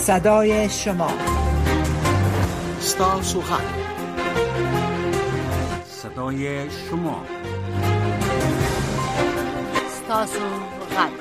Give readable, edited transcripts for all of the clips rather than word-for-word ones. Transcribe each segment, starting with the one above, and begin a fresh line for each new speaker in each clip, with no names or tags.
صدای شما،
ستاسو غږ، صدای شما،
ستاسو غږ.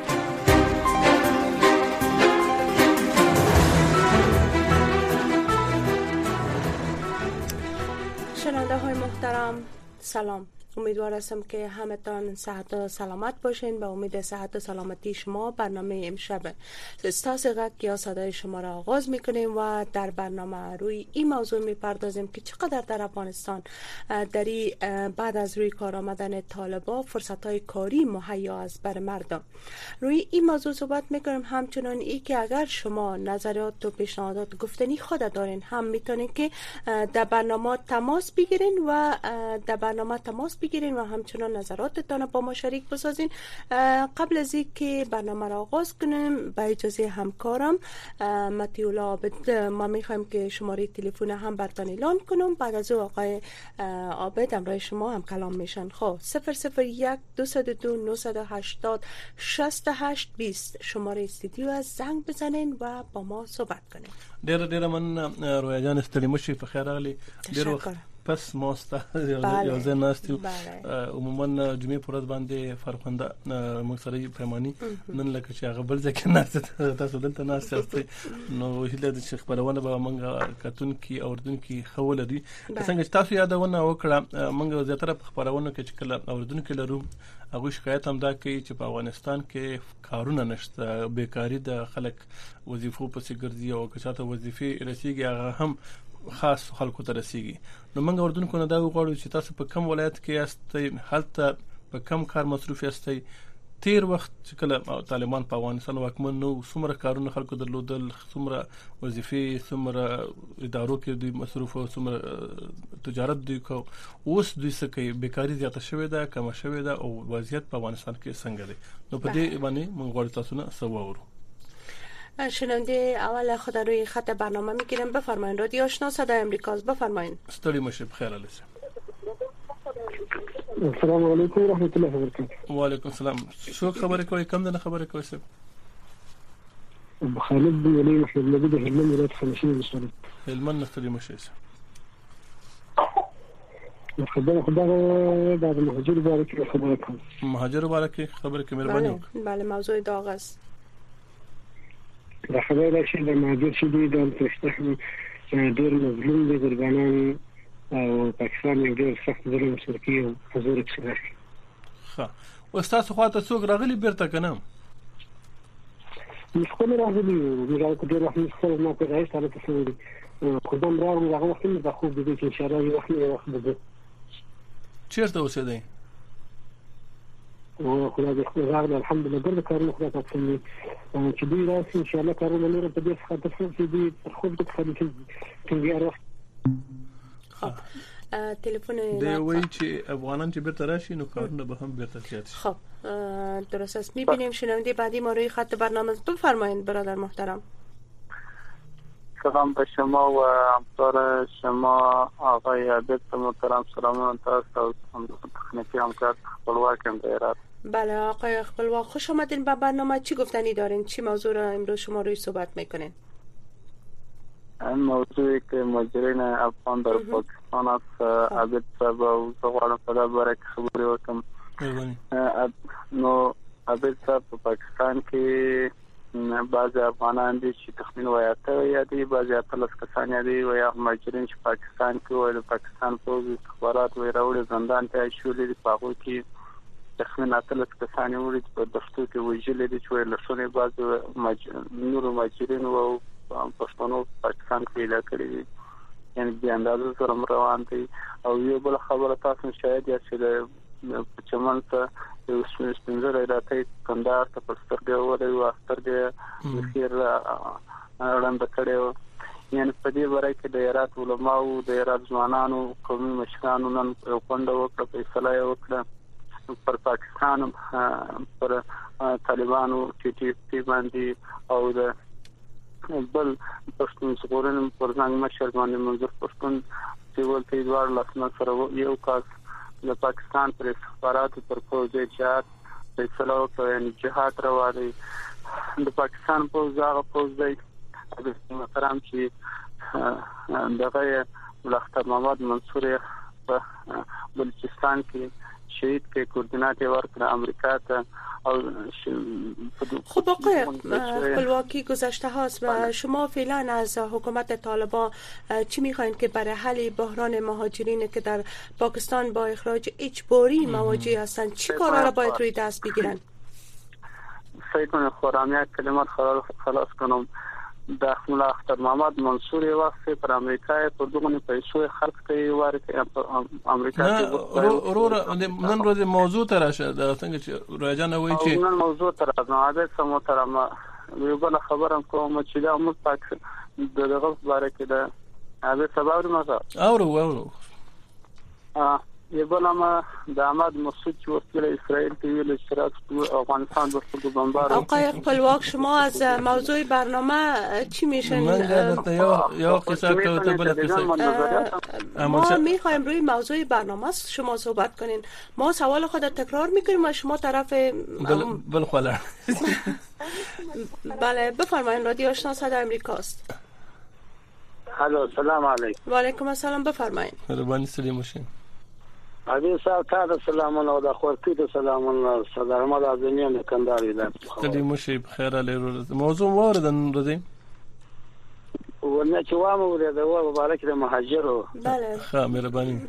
شنونده های محترم سلام، امیدوار هستم که همتان صحت و سلامت باشین. به امید صحت و سلامتی شما برنامه امشب ستاسو غږ یا صدای شما را آغاز میکنیم و در برنامه روی این موضوع میپردازیم که چقدر در افغانستان بعد از روی کار آمدن طالبان فرصت های کاری مهیا است بر مردم. روی این موضوع صحبت میکنیم. همچنان ای که اگر شما نظریات و پیشنهادات گفتنی خود دارین هم میتونین که در برنامه تماس بگیرین و همچنان نظراتتان با ما شریک بسازین. قبل از اینکه برنامه را آغاز کنیم با اجازه همکارم متیولا عابد ما میخوایم که شماره تلفن هم براتون اعلان کنم. بعد از او آقای عابد همراه شما هم کلام میشن. خب 001 202 980 68 20 شماره استودیو از زنگ بزنین و با ما صحبت کنین.
ډیر من رویا جان استلی مشي په خیر راغلی. ډیر وخت پس ماسته یو ځای ناستو عموما جمعې پر ورځ باندې فرخنده موږ سره پیمانی نن لکه چې هغه بل ځکه ناست تاسو دلته ناست یاستئ نو هیله د شیخ پرونه به موږ کتون کی اوردون کی خول دي څنګه چې تاسو یادونه وکړه موږ زیاتره په خبرونه کې چې کله اوردون کې لرو هغه شکایت هم دا کوي چې په افغانستان کې کارونه نشته، بیکاری د خلک وظیفو پسې ګرځي او که چاته وظیفې رسیږي هغه هم خاص خلکو ته رسیږي. نو موږ اردوونکو نه دا وغواړو چې تاسو په کوم ولایت کې یاستئ، هلته په کوم کار مصروف یاستئ، تیر وخت چې کله طالبان په افغانستان واکمن نو څومره کارونه خلکو درلودل، څومره وظیفې، څومره ادارو کې دوی مصروف او څومره تجارت دوی کو، اوس دوی څه کوي، بیکاری زیاته شوې ده، کم شوې ده او وضعیت په افغانستان کې څنګه دی؟ نو په دې باندې موږ غواړو تاسو نه څه واورو.
شنونده اول خود روی خط برنامه میگیرم. بفرمایید. رادیو آشنا صدای امریکاست. بفرمایید.
ستړي مشه بخیر علیه.
السلام علیکم و رحمت الله و برکاته.
و علیکم السلام. شو خبره کوي؟ کم نه خبره کوي سب.
خالد بن ولي محمد نبي ده هلمن ولایت خمسين مسؤول.
هلمن ستړي مشه.
خبره بعد مهاجر بارك خبره کوم.
مهاجر بارك خبره کې مهرباني وکړه.
بله موضوع داغ است.
دا خبره چې د مهاجر شدي د پښتون ډېر مظلوم دي، قربانان او پاکستان یو ډېر سخت ظلم سره کوي او حضور کې راځي.
ښه، او تاسو خواته څوک راغلي بیرته کنه؟
مشکل راغلي او موږ ډېر وخت مشکل نه کوي سره تاسو خدام راغلی هغه وخت نه خوب دي چې ان شاء الله یو وخت به
چیرته اوسېدئ؟
خدا دې خدای الحمدلله ګرځي کارونه خدای تاسو نه چې دوی راشي ان شاء الله کارونه نور په دې څخه تاسو چې دوی خود د خلیفې څنګه راځي.
خب تلفن
دی وایي چې افغانان چې بیرته راشي نو کارونه به هم بیرته زیات شي.
خب درست است. می‌بینیم شنونده بعدی ما روی خط برنامه. بفرمایید برادر محترم.
سلام به شما و همکار شما آقای عابد محترم. سلام تاسو هم تخنیکی همکار خپلواکم دایره.
بله آقای خپلواک، خوش آمدین به برنامه. چی گفتنی دارین؟ چی موضوع را امروز شما روی صحبت میکنین؟
این موضوعی که مهاجرین افغان در پاکستان است عابد صاحب و زغوارم فدا برای خبری وکم. نو عابد صاحب په پاکستان کې بعض افغانان دي چې تخمین وایاته یا دي بعض اتلس کسان دي و یا مهاجرین چې پاکستان کې وایي پاکستان پوز استخبارات وایي راوړي زندان ته شولې دي په هغه کې تخمین اتلس کسان وایي په دفتر کې وژلې دي چې لښونه بعض نور مهاجرین او پښتنو پاکستان کې لا کړی دي، یعنی د اندازو سره روان دي. او یو بل خبره تاسو شاید یا چې په چمن ته یو سپینځل راته کندهار ته پسترګه وره او سترګه خیر وړاندې کړو، یعنی په دې وره کې د هرات علماء او د هرات ځوانانو قومي مشرانو نن غونډه وکړه، فیصله وکړه پر پاکستان پر طالبانو ټي پی باندې او د بل پښتون څورن پر ځان مشر باندې منظور پښتون چې ولته دوار لاسنه سره یو کاس د پاکستان پر استخبارات پر پروژې جهاد فیصله وکړه، یعنی جهاد رواني د پاکستان په ځای پوز دی محترم چې دغه ملختر محمد منصور په بلوچستان کې شهید کې کوردینات ورکړه امریکا ته.
خب آقای خپلواکی گذشته هاست و شما فعلا از حکومت طالبان چی میخواین که برای حل بحران مهاجرین که در پاکستان با اخراج اجباری مواجه هستند چی کارا را باید روی دست بگیرن؟
سعی کنم خورم یک کلمات خلاص کنم. د ملختر محمد منصور وخت پر امریکا پر دغه پیسو خلق کوي ورته امریکا
ته ورور نن ورځ موضوع ته راشه دا څنګه چې راجانه وایي چې
نن موضوع ته راځم دا سمو ترما یو بل خبرم کوم چې دا موږ پاک دغه باره کې دا هغه سبب ما
اورو
یو بل ما د احمد مسعود چې وکیل اسرائیل ته ویل اشتراک افغانستان به خود بمبار.
آقای خپلواک شما از موضوع برنامه چی میشن؟
یا قصه تو بل قصه
ما میخوایم روی موضوع برنامه شما صحبت کنین. ما سوال خود تکرار میکنیم و شما طرف
بل خلا.
بله بفرمایید. رادیو آشنا صدای امریکاست.
الو سلام علیکم.
و علیکم السلام بفرمایید.
مهربانی سلام باشین.
علی صاحب ته سلام الله د خورتی ته سلام الله صدر احمد اعظمی نه کندهار ولایت.
سلام شي بخیر علی. موضوع واردن رضی
ونه چې وامه ولې دا و مبارک د مهاجرو.
بله
ښه مهرباني.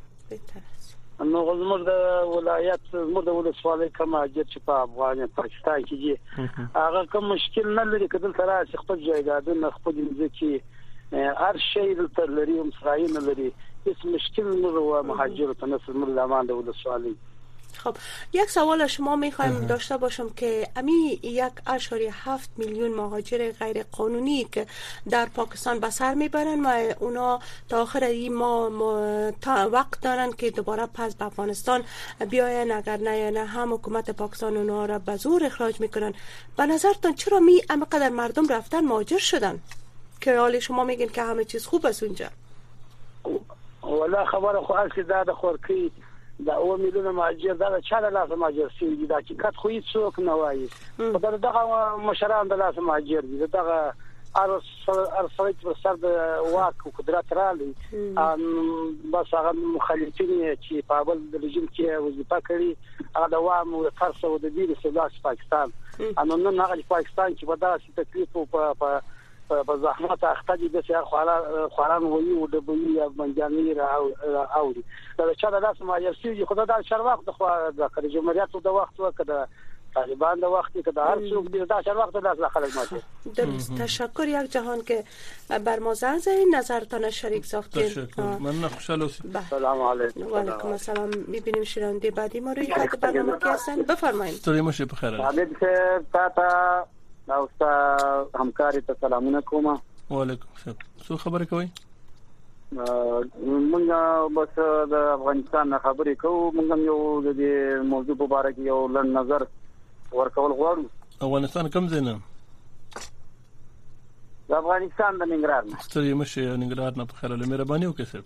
نو زموږ د ولایت زموږ د ولسوالۍ کوم مهاجر چې په افغان پاکستان کې دي هغه کوم مشکل نه لري کله تر څو خپل جایدادونه خپل ځکه هر شی تر لري اسرائیل نه لري هیڅ مشکل نه و مهاجر ته نسل ملامان د ولسوالی.
خب یک سوال شما میخوایم داشته باشم که امی 1.7 میلیون مهاجر غیر قانونی که در پاکستان به سر میبرن و اونا تا آخر این ماه تا وقت دارن که دوباره پس به افغانستان بیاین اگر نه هم حکومت پاکستان اونا را به زور اخراج میکنن. به نظرتان چرا اینقدر مردم رفتن مهاجر شدن که حالا شما میگین که همه چیز خوب است اونجا؟
ولا خبره خو اصلي د خورکی دا او میلیون مهاجر دا چا له لاسه مهاجر سي دا چې کټ خو هیڅ څوک نه وایي دا دغه مشران د لاسه مهاجر دي دغه ارسلت پر سر د واک او قدرت رالي بس هغه مخالفین چې په بل د رژیم کې وظیفه کوي هغه د وام او فرصه او د دې سلاس پاکستان نن هغه پاکستان چې په داسې تکلیف او په زحمت اخته دي د خواران وایي او د بوي یا منځاني او دا چې دا لاسه مهاجر سي خدای دا شر وخت د جمهوریت د وخت وکړه طالبان د وخت کې د هر څوک د شر وخت د خلک ماته.
درست. تشکر یک جهان که بر ما زنگ زدید نظرتان شریک ساختید.
تشکر. من خوشحال هستم.
سلام علیکم.
و علیکم السلام. می‌بینیم شنونده بعدی ما روی خط برنامه کی هستن. بفرمایید.
سلام شي بخیر.
حامد صاحب تا او ستا همکاري ته سلامونه کوم.
وعلیکم السلام. څه خبره کوي؟
مونږ بس د افغانستان خبرې کوو. مونږ یو د موضوع په اړه کې یو لړ نظر ورکول غواړو.
افغانستان کوم ځای نه؟
د افغانستان د ننګرهار نه.
ستړي مشه ننګرهار نه په خیر له مهرباني وکړئ صاحب.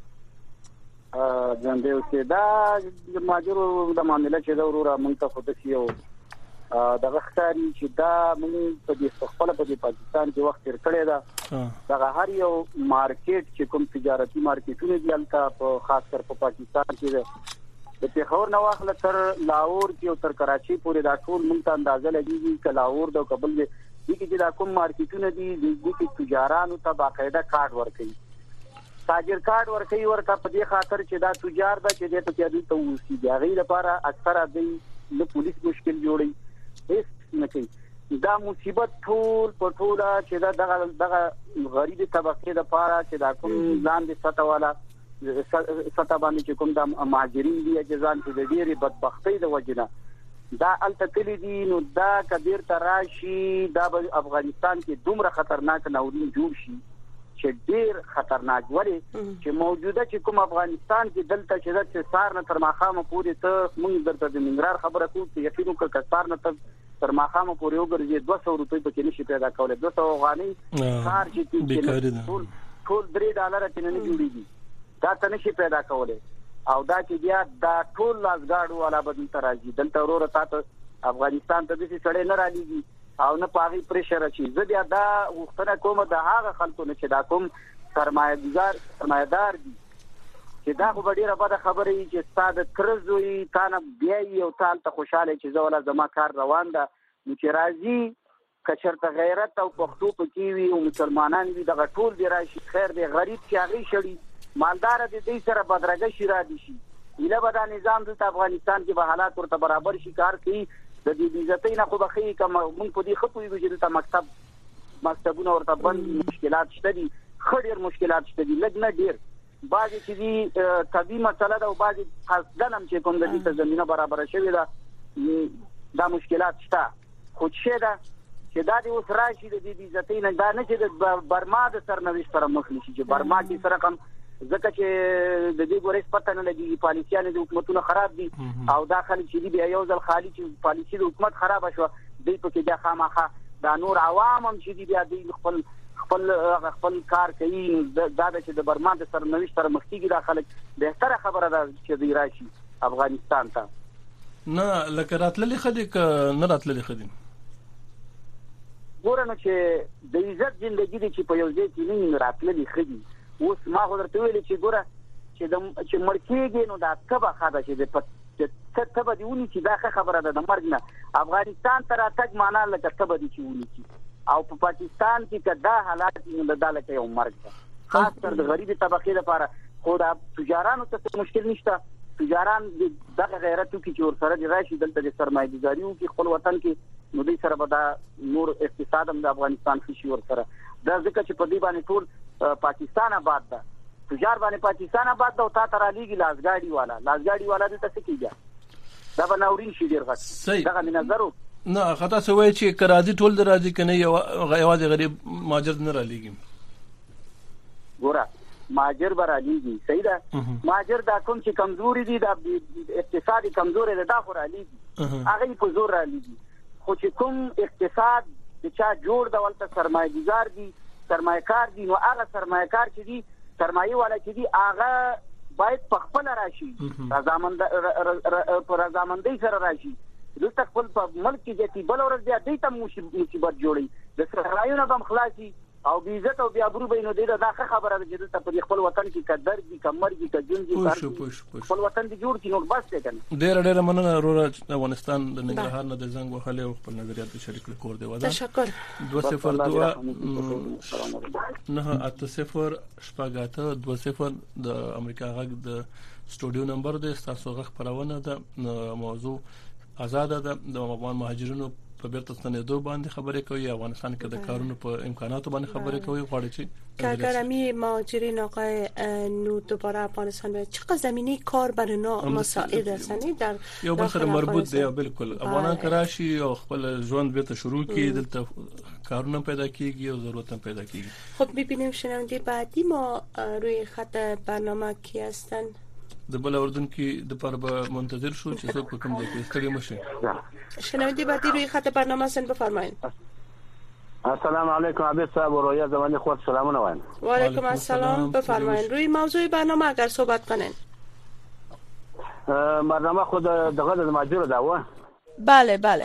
ځان دې چې دا د ماجرو د معاملې چې دا وروره مونږ ته خود شي دغه ښکاري چې دا موږ په دې خپل په پاکستان کې وخت تیر کړی دا دغه هر یو مارکیټ چې کوم تجارتي مارکیټونه دي البته په خاص کر په پاکستان کې د پیښور نو واخله تر لاهور کې او تر کراچي پورې دا ټول موږ ته اندازه لګیږي چې لاهور د کابل دي کې دا کوم مارکیټونه دي د دې تجارانو ته باقاعده کارت ورکړي تاجر کارت ورکړي ورته په دې خاطر چې دا تجار دا چې د تجارت ته وسی دی غیر لپاره اکثره د پولیس مشکل جوړي هیڅ نه کوي. دا مصیبت ټول په ټوله چې دا دغه غریب طبقه لپاره چې دا کوم لاندې سطح والا سطح باندې چې کوم د مهاجرین دي چې ځان په ډېری بدبختۍ د وجنه دا التکلی دي نو دا کبیر تراشی دا افغانستان کې دومره خطرناک ناورین جوړ شي چې ډېر خطرناک وړي چې موجوده چې کوم افغانستان کې دلته چې د سار نه تر ماخامه پورې ته موږ درته د ننګرهار خبره کوو چې یقین وکړه کثار نه تر ماخامه پورې وګرځي 200 روپۍ پکې نشي پیدا کولای 200 افغانۍ کار چې ټول $3 چې نه جوړيږي دا ته نشي پیدا کولای او دا چې بیا دا ټول لاسګاډو والا بدن ته راځي دلته وروره تاسو افغانستان ته د سړې نه راځي
او نه پاغي پریشر شي. زه بیا دا وختونه کوم د هغه خلکو نه چې دا کوم سرمایدار دي چې دا خو ډیره بده خبره وي چې ستاسو کرزوي تانه بیا یو تال ته خوشاله چې زولا زما کار روان ده نو چې راځي کچرته غیرت او پښتو پکې وي او مسلمانان وي دغه ټول دی راشي خیر دی غریب چې هغه شړي مالدار دي دې سره بدرګه شي را دي شي اله بدا نظام د افغانستان کې به حالات ورته برابر شي کار کوي د دې عزتۍ نه خو بخي کوم مونږ په دې خپوي چې د مکتبونه ورته بند مشکلات شته دي خډیر مشکلات شته دي لږ نه ډیر بعضی چې دي طبي مسله ده او بعضی قصدن هم چې کوم د دې زمينه برابر شوی ده دا مشکلات شته خو شه ده چې دا د اوس راشي د دې عزتۍ نه دا نه چې د برما د سرنوشت سره مخ نشي چې برما کې سره کوم ځکه چې د دې ګورې پته نه لګي پالیسیانه د حکومتونو خراب دي او داخلي چې بیا یو ځل خالی چې پالیسي د حکومت خراب شو دوی په کې د خامخه دا نور عوام هم چې بیا د خپل کار کوي دا چې د برما د سرنوشت سره مخ کیږي داخله بهتره خبره ده چې دی راشي افغانستان ته
نه لکه راتللی خدي ک نه راتللی خدي
ګورنه چې د عزت ژوندۍ دي چې په یو ځای کې نه راتللی خدي اوس ما خو درته ویل چې ګوره چې مرکیږي نو دا کبه خاطر چې د کبه دیونی چې دا خبره ده د مرګ نه افغانستان تر اتګ معنا لکه کبه دي چې ونی او په پاکستان کې کدا حالات نه دالته یو مرګ ده خاص کر د غریب طبقه لپاره خو دا تجارانو ته مشکل نشته تجاران دغه غیرت کې چې ور سره راشي دلته د سرمایه‌داریو کې خپل وطن کې نو دوی سره به دا نور اقتصاد هم د افغانستان خشي ور سره دا ځکه چې په دې باندې ټول پاکستان آباد ده تجار باندې پاکستان آباد ده او تا تر علیږي لاسګاډي والا د څه کیږي دا به ناورین شي ډیر غټ دا غو نظر
نه خطا سوي چې کرازي ټول درازي کنه یو غیواز غریب ماجر نه را لګي
ګوره ماجر برا لیږي صحیح ده ماجر دا کوم چې کمزوري دي دا اقتصادي کمزوري ده دا خو را لیږي هغه په زور را لیږي خو چې کوم اقتصاد چې چا جوړ د ولته سرمایه‌گزار دي سرمایه‌کار دي نو هغه سرمایه‌کار چې دي سرمایه والا چې دي هغه باید په خپل راشي رضامندۍ سره راشي دلته خپل په ملک کې چې بل ورځ بیا دې ته مصیبت جوړي د سرایونو به خلاصي او بی عزت او بی ابرو بینو دې دا خبره ده چې د خپل وطن کې قدر دي کمر دي کجون دي خپل وطن دي جوړ کینو بس ته کنه
ډېر مننه افغانستان د ننګرهار نه د زنګ وهلې او خپل نظریات شریک کړ دی ودا
تشکر
202 نه 80 شپږاته 20 د امریکا غږ د سټوډیو نمبر د تاسو غږ خبرونه ده موضوع آزاد ده د افغان مهاجرینو په بیرته ستنېدو باندې خبرې کوي افغانستان کې د کارونو په امکاناتو باندې خبرې کوي غواړي چې
اگر همی مهاجرین آقای نو دوباره افغانستان به چقدر زمینه کار برای اونا مساعد هستند در
یو بل سره مربوط دی بالکل افغانان کراشي او خپل ژوند بیرته شروع کړي دلته کارونه پیدا کیږي او ضرورت هم پیدا کیږي
خب ببینیم شنونده بعدی ما روی خط برنامه کی هستند
د بل اردن کې د پر به منتظر شو چې څوک کوم ځای کې استړي مشه
شنونده بعدی روی خط برنامه سن بفرمایید
السلام علیکم عبید صاحب و رویا زمانی خود سلامونه وایم
و علیکم السلام بفرمایید روی موضوع برنامه اگر صحبت کنین
برنامه خود دغه د ماجر داوه
بله بله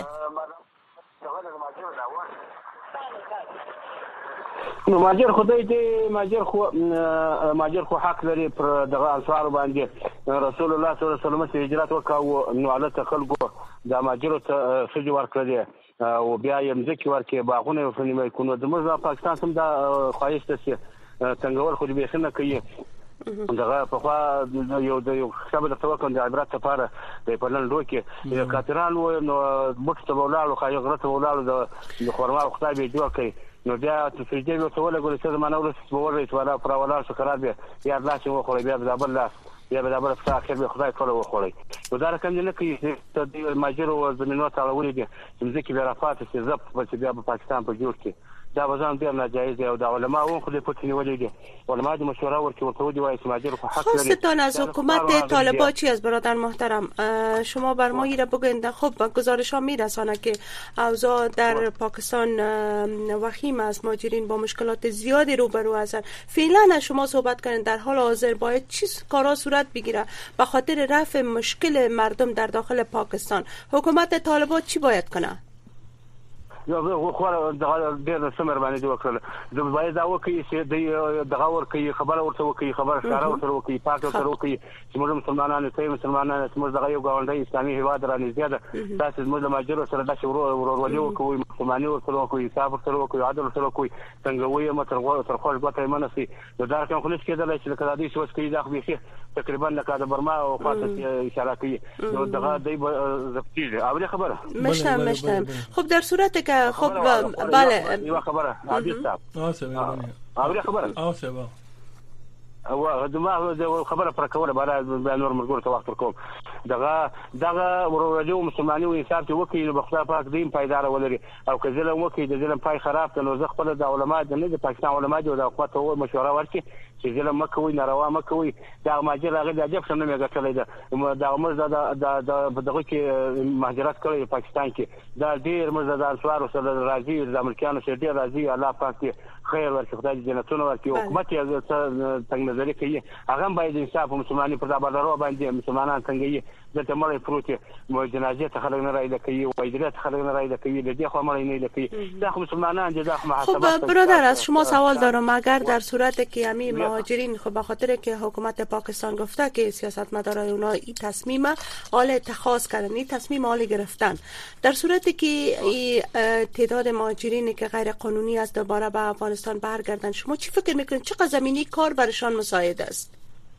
نو ماجر خدای دې ماجر خو حق لري پر دغه انصار باندې رسول الله صلی الله علیه وسلم چې هجرت وکاو نو علت خلکو د ماجر ته سجو ورکړي او بیا یې مځکه ورکړي باغونه وفنیمه کونو د موږ پاکستان سم د خواهش ته څنګه خو دې بخنه کوي دغه په خوا یو شبه د توکل د عبرت لپاره په پرلندو کې کاتران و نو مخ ته ولاړو خایي غرته ولاړو د خورما خدای به جوړ کړي نو بیا ته سجدي وته ولا ګورې چې زمانه ورس ورې ولا پر ولا شو خراب بیا الله چې وخوري بیا د بل بیا د بل څخه اخر به خدای کول وخوري نو دا رقم نه کوي چې د ماجر او زمينو تعالی ولې چې ځکه بیا رافات چې زپ په بیا په پاکستان په جوړ کې دا وزن ډیر ناجایز دی او د علماء هم خو د پټنی ولې دي علماء د مشوره ورکړي ورته وایي چې ماجر خو حق لري
خواستان از حکومت طالبان چی از برادر محترم شما بر ما ایره بگویند خب گزارش ها میرسانه که اوضاع در پاکستان وخیم است مهاجرین با مشکلات زیادی روبرو هستند فعلا شما صحبت کنید در حال حاضر باید چی کارا صورت بگیره به خاطر رفع مشکل مردم در داخل پاکستان حکومت طالبان چی باید کنه
یو خو ډېر سمر باندې وکړل د باید دا وکړي چې د دغه ورکړي خبره ورته وکړي خبره ښکارا ورته وکړي پاک ورته وکړي چې موږ مسلمانانو ته مسلمانانو موږ دغه یو ګاونډي اسلامي هیواد رانیږي دا تاسو موږ د ماجرو سره د ورورولي وکوي مسلمانانو ورته وکوي حساب ورته وکوي عدل ورته وکوي څنګه وایي متر خوښ غوته منسي دا کوم خلک کېدل چې کله دې شوس کې دا خو به تقریبا لکه د برما او خاصه اشاره کوي نو دغه دی زفتیږي اولی خبره
مشتم خب در صورت که خب بله
یو خبره عادي صاحب اولی خبره او دغه خبره پر کوله بار نور مرګور ته وخت ورکوم دغه ورورجو مسلمانۍ او حساب ته وکړي نو بخدا پاک دین پایدار ولري او که ظلم وکړي د ظلم پای خراب کړي زه خپل د علماء د پاکستان علماء او د حکومت او مشوره ورکړي چې ظلم مکوي ناروا مکوي دا ماجر هغه د عجب څنګه میګټلې ده دا موږ د دغه کې مهاجرت کړی پاکستان کې دا ډیر موږ د انصار سره راځي د امریکایانو سره ډیر راځي الله پاک خیر ورکړي خدای جنتونه ورکړي حکومت یې څنګه نظر کوي هغه باید انصاف مسلمانۍ پر دابلرو باندې مسلمانان څنګه یې د تمړې پروتي مو جنازه ته خلک نه راځي کوي وایدره ته خلک نه راځي کوي د دې خو مړی نه کوي دا خو مسلمانان دي دا محاسبات.
خب برادر از شما سوال دارم اگر در صورتی که همین مهاجرین خب به خاطر که حکومت پاکستان گفته که سیاستمدارای اونها این تصمیم حال اتخاذ کردن این تصمیم حال گرفتن در صورتی که تعداد مهاجرینی که غیر قانونی است دوباره به افغانستان برگردن شما چی فکر میکنید چقدر زمینی کار برشان مساعد است؟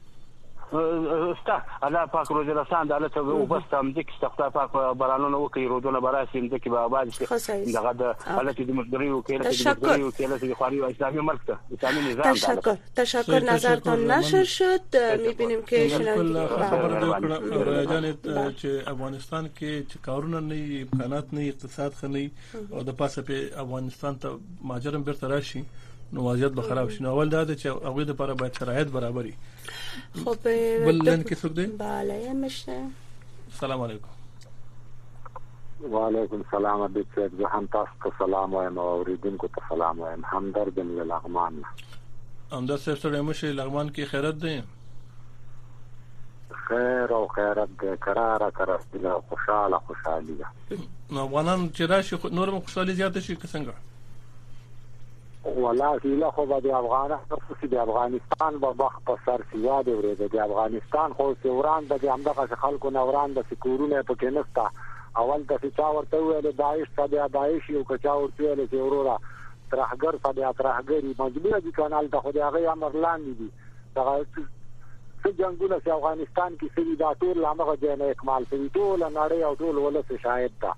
استا الله پاک روز رسان دالته وبستم دک استغفار پاک برانونه وکي رودونه براسیم دک به آباد شي دغه د حالت د مقدري او کله د کله د خواري او اسلامي ملک ته اسلامي نظام
تشکر نظرتون نشر شد میبینیم که
خبر دکړه جان چې افغانستان کې چې کارونه نه امکانات نه اقتصاد خني او د پاسه په افغانستان ته ماجرم بیرته راشي نو وضعیت به خراب شي. نو اول دا چې هغه د لپاره باید شرایط برابري.
خب
بلن کې څوک دی؟
بله مشه.
السلام علیکم.
وعلیکم السلام علیکم. زه هم تاسو ته سلام وایم او اوریدونکو ته سلام وایم. همدرد من لغمان.
همدرد سره مشه لغمان کې خیرت دی.
خیر او خیرت دې قرار کړه خوشاله.
نو افغانان چې راشي نورم خوشالي زیات شي څنګه؟
والله له خو د افغانستان په بخ په سر سیاده ورته د افغانستان خو سوران د همدغه خلکو نوران د سکورونه په کې نستا اول د چا ورته ویل داعش یو کچا ورته ویل چې ورورا ترهګر صدیا ترهګری مجبور دي کانال ته خو هغه امر لاندې دي دغه څه جنگونه چې افغانستان کې سړي دا ټول هغه جنه اکمال کوي ټول نړۍ او ټول ولته شاهد ده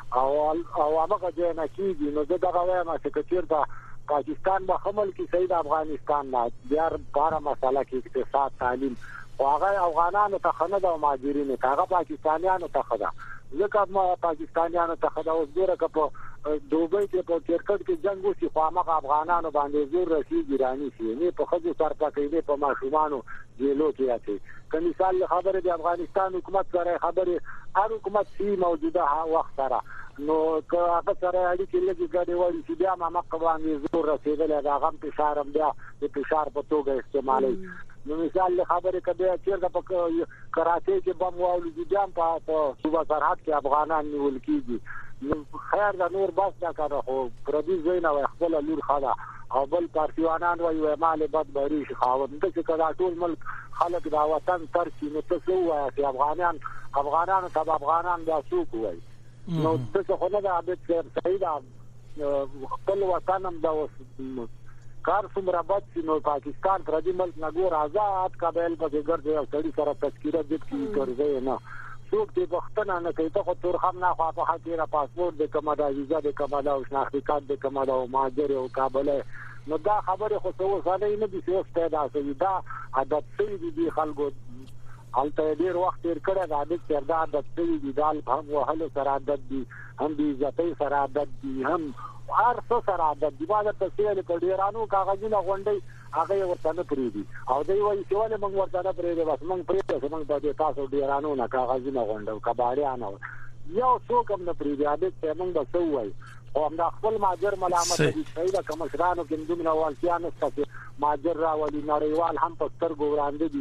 او هغه جنه کیږي نو دغه وایم چې چیرته پاکستان به حمل کې سید افغانستان نه بیا بار مسله کې اقتصاد تعلیم واغه افغانانو ته خنه د مهاجرینو هغه پاکستانیانو ته خدا ځکه ما پاکستانیانو ته خدا اوس ګوره کپو دوبۍ کې په کرکټ کې جنگ وشي خو هغه افغانانو باندې زور رسیدي رانی شي نه په خځو سر پکې په ماشومانو جیلو کې اته کله مثال خبره د افغانستان حکومت سره خبره هر حکومت سی موجوده وخت سره نو که هغه سره اړیکې لګي ګډې وړي چې بیا ما باندې زور رسیدل دا غم فشار بیا د فشار په توګه استعمالي نو مثال خبره کده چې په کراچۍ کې بم واولي بیا په صوبه سرحد کې افغانان نیول کیږي نو خیر دا نور بس دا کار خو پردي زینا او خپل لور خلا او بل پارتیوانان وایي مال بد بری شي خاوند چې کدا ټول ملک خلک دا وطن ترسي نو څه وایي چې افغانان ته افغانان دا څوک وایي نو څه خو نه دا د سیدا خپل وطن هم دا کار څومره بد نو پاکستان پردي ملک نګور آزاد کابل په ګرځي او سړي سره تذکره دې کی ګرځي نه څوک دې وختونه نه کوي ته تور خم نه خو په حقیقت پاسپورت د کمادا ویزا د کمادا او شناختی کارت د کمادا او ماجر او کابل نو دا خبره خو څه وسانه نه دي چې پیدا شوی دا عادت سي دي خلکو حالته ډیر وخت تیر کړه دا د چردا عادت سي دي دال هم وهلو سره عادت دي هم دې ذاتي سره عادت دي هم هر څه سره عادت دی باید تسهیل کډیرانو کاغذونه غونډي هغه ورته نه پریدي او دوی وایي چې ولې موږ ورته نه پریدي بس موږ پریدي موږ د تاسو ډیرانو نه کاغذونه غونډو کباړیانو یو څوک هم نه پریدي عادت ته موږ بس وایي او موږ خپل ماجر ملامت دي چې دا کوم شرانو کې دومره والتیانو ستاسو ماجر راولي نړیوال هم په سترګو وړاندې دي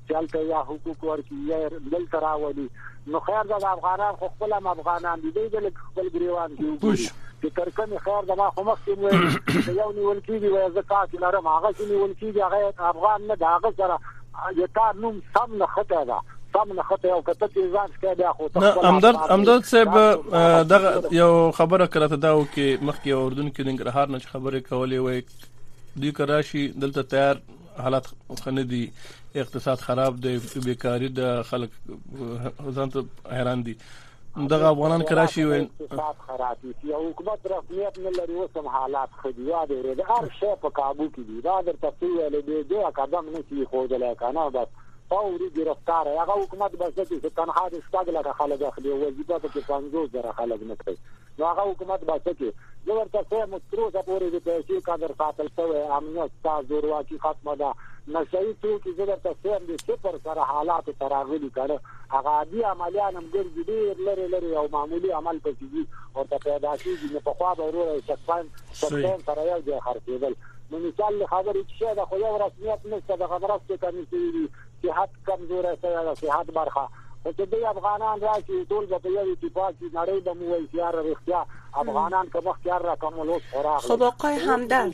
چلته یا حقوق ورکړي یا بل تراولي نو خیر د افغانان خو خپل افغانان دي د خپل ګریوان کې چې ترکمه خیر د ما خو مخکې وي یو نیول کېږي وای زکات لرم هغه چې نیول کېږي هغه افغان نه دا هغه سره یو نوم سم نه خطه ده سم نه خطه او کته چې ځان څخه بیا خو
امداد صاحب دغه یو خبره کړه دا و کې مخکې اردن کې د ننګرهار نه خبرې کولې وای دوی کراشي دلته تیار حالات خندي اقتصاد خراب دی بیکاری د خلک ځان ته حیران دي دغه افغانان کراشي وای
اقتصاد خراب دي او حکومت رسمیت نه لري اوس هم حالات خديوا دي د هر شی په قابو کې دي دا در تفصیل له دې قدم نه کی خو دلای کنه بس فوري گرفتار هغه حکومت بس چې تنها د استقلال خلک اخلي وظیفه کې 50,000 خلک نه کوي نو هغه حکومت بس چې ورته څه مستروسه پورې د پیسې کادر ساتل شوی امنیت تاسو ورواکي ختمه ده نشئی تو چې ورته څه د صفر سره حالات تراغلي کړه هغه عادي عملیان هم ګرځي لري او معمولی عمل پکې او ته پیدا کیږي نه په خوا به ورو شخصان سره یو ځای خرڅېدل نو مثال خبرې چې دا خو یو رسمیت نشته د خبرات کې کمیږي چې حد کمزوره شوی صحت برخه او چې د افغانان راشي ټول به یو اتفاق کې نړۍ د مو ویار رښتیا افغانان که مخکار را کوملوس خوراک
خب آقای همدرد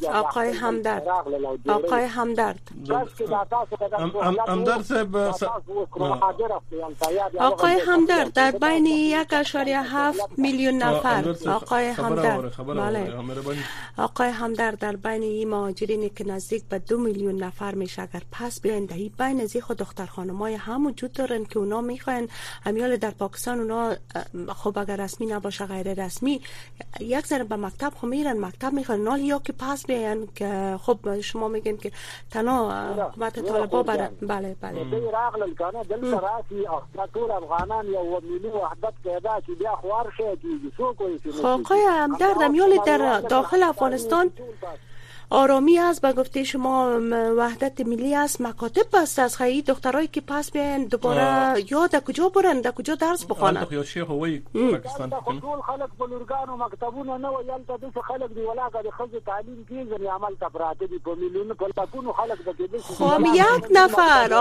آقای همدرد در بین 1.7 میلیون نفر آقای همدرد در بین این مهاجرینی که نزدیک به 2 میلیون نفر میشه اگر پس بیاین در این بین از خود دختر خانمای هم وجود دارن که اونا میخواین امیال در پاکستان اونا خب اگر رسمی نباشه غیر رسمی یک ذره به مکتب خو میرن مکتب میخوان نال یا که پس بیان که خب شما میگین که تنها حکومت طالبان بله
راغل کنه دل راسی ټول افغانان یو ملي وحدت پیدا کی بیا خوار شي کی څو کوي
آقای همدرد امیال در داخل افغانستان آرامی است به گفته شما وحدت ملی است مکاتب بست از خیلی دخترایی که پس بیان دوباره یا در کجا برن در کجا درس بخوانن
یا شیخ هوایی پاکستان
ټول خلک بلورګان او مکتبونه نه ویل ته د خلک دی ولاګه د خځو تعلیم کیږي عمل تبراته دي په میلیون په لکونو خلک د دې
خو یک نفر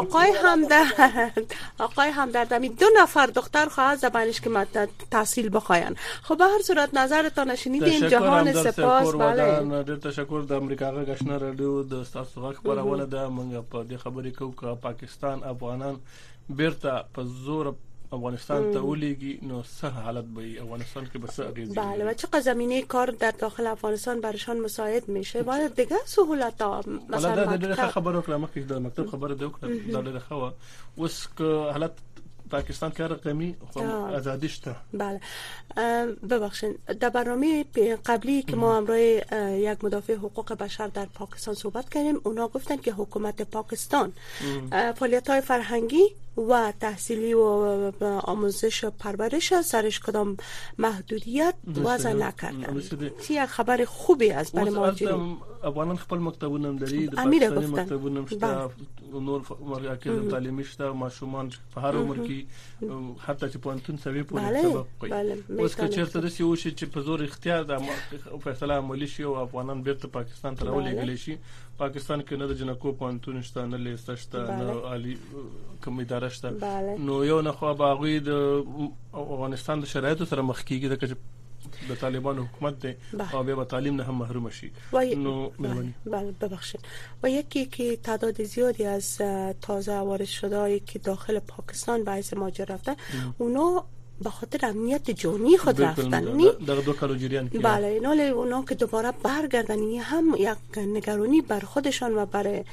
آقای همدرد می 2 نفر دختر خواهد زبانش که تحصیل بخواین خب به هر صورت نظرتان شنیدین جهان سپاس
بله تشکر د امریکا غشنه رادیو د تاسو غږ خبرونه ده موږ په دې خبرې کوو چې پاکستان افغانان بیرته په زور افغانستان ته ولېږي نو څه حالت به افغانستان کې بس اغیزه
بله و چقدر زمینه کار در داخل افغانستان برشان مساعد میشه باید دیگه سهولت ها مثلا
مکتب خبرو کړم که د مکتب خبره دی وکړه دا ډېر ښه اوس که حالت پاکستان که رقمی آزادی شده
بله ببخشید در برنامه قبلی که ما همراه یک مدافع حقوق بشر در پاکستان صحبت کردیم اونا گفتن که حکومت پاکستان فعالیت‌های فرهنگی و تحصیلی و آموزش و پرورش سرش کدام محدودیت وضع نکردن یک خبر خوبی است برای مهاجرین
افغانان خپل مکتبونه هم لري د پاکستاني مکتبونه هم شته نور مراکز تعلیمي شته ماشومان په هر عمر کې حتی چې پوهنتون سوي پورې سبق کوي اوس که چېرته داسې وشي چې په زور اختیار د فیصله عملي شي او افغانان بیرته پاکستان ته راولېږلی شي پاکستان کې نه د جنکو پوهنتون شته نه لیسته شته نه عالي کوم اداره شته نو یو نه خو به هغوی د افغانستان د شرایطو سره مخ کېږي ځکه چې د طالبانو حکومت دی او بیا به تعلیم نه هم محروم شي
نو ببخشید و یکی که تعداد زیادی از تازه وارد شده‌ای که داخل پاکستان به حیث مهاجر رفتن اونا به خاطر امنیت جانی خود رفتن
در 2 کالو جریان کردن
بله ناله اونا که دوباره برگردن هم یک نگرانی بر خودشان و برای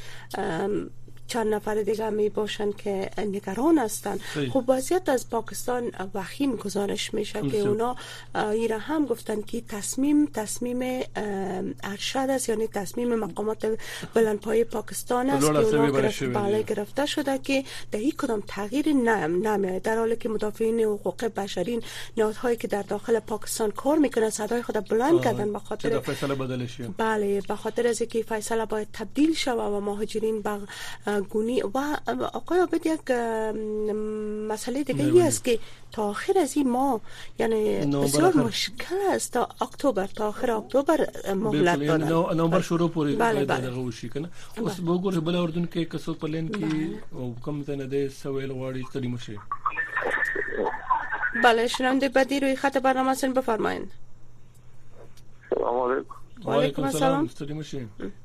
چند نفر دیگه می باشن که نگران هستن خب وضعیت از پاکستان وخیم گزارش میشه که اونا ایران هم گفتن که تصمیم ارشد است یعنی تصمیم مقامات بلندپایه پاکستان است که اونا گرفته شده که در هیچ کدام تغییر نمیاد در حالی که مدافعین حقوق بشری نهادهایی که در داخل پاکستان کار میکنن صدای خود بلند کردن به خاطر
فیصله بدل شه
بله به خاطر از اینکه فیصله باید تبدیل شود و مهاجرین گونی و آقای عابد یک مسئله دیگه است که تا آخر از این ماه یعنی بسیار مشکل است تا اکتبر تا آخر اکتبر مهلت دادن
نوامبر شروع پوری دغه وشي کنه اوس وګورئ بل اردن کې کسو پلان کې کوم ځای نه ده سویل غواړي ستړي مشي.
بله شنونده بعدی روی خط برنامه سن بفرمایید.
سلام علیکم.
و علیکم السلام.
ستړي مشي.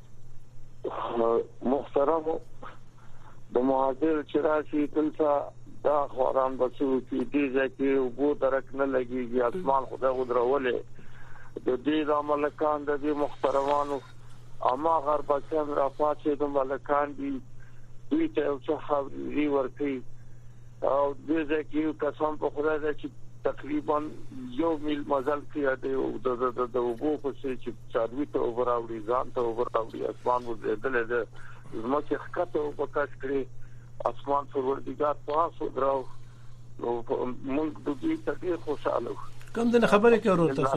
محترم د مهاجر چې راشي دلته دا خوران بسو چې دې ځکه وګو درک نه لګيږي اسمان خدای غدرولې د دې د ملکان د دې محترمانو اما غربچان را پاتې د ملکان دي دوی ته څه خبري ورکي او دې ځکه قسم په خدای چې تقریبا یو میل مزل کې دی او د وګو په چې چاروي ته وراوړي ځان ته وراوړي اسمان ودرېدل ده زموږ حقیقت او پکاش کړی اسمان پروردگار پاسو دراو نو موږ د دې ته خوشاله
کوم د خبرې کې ورته تاسو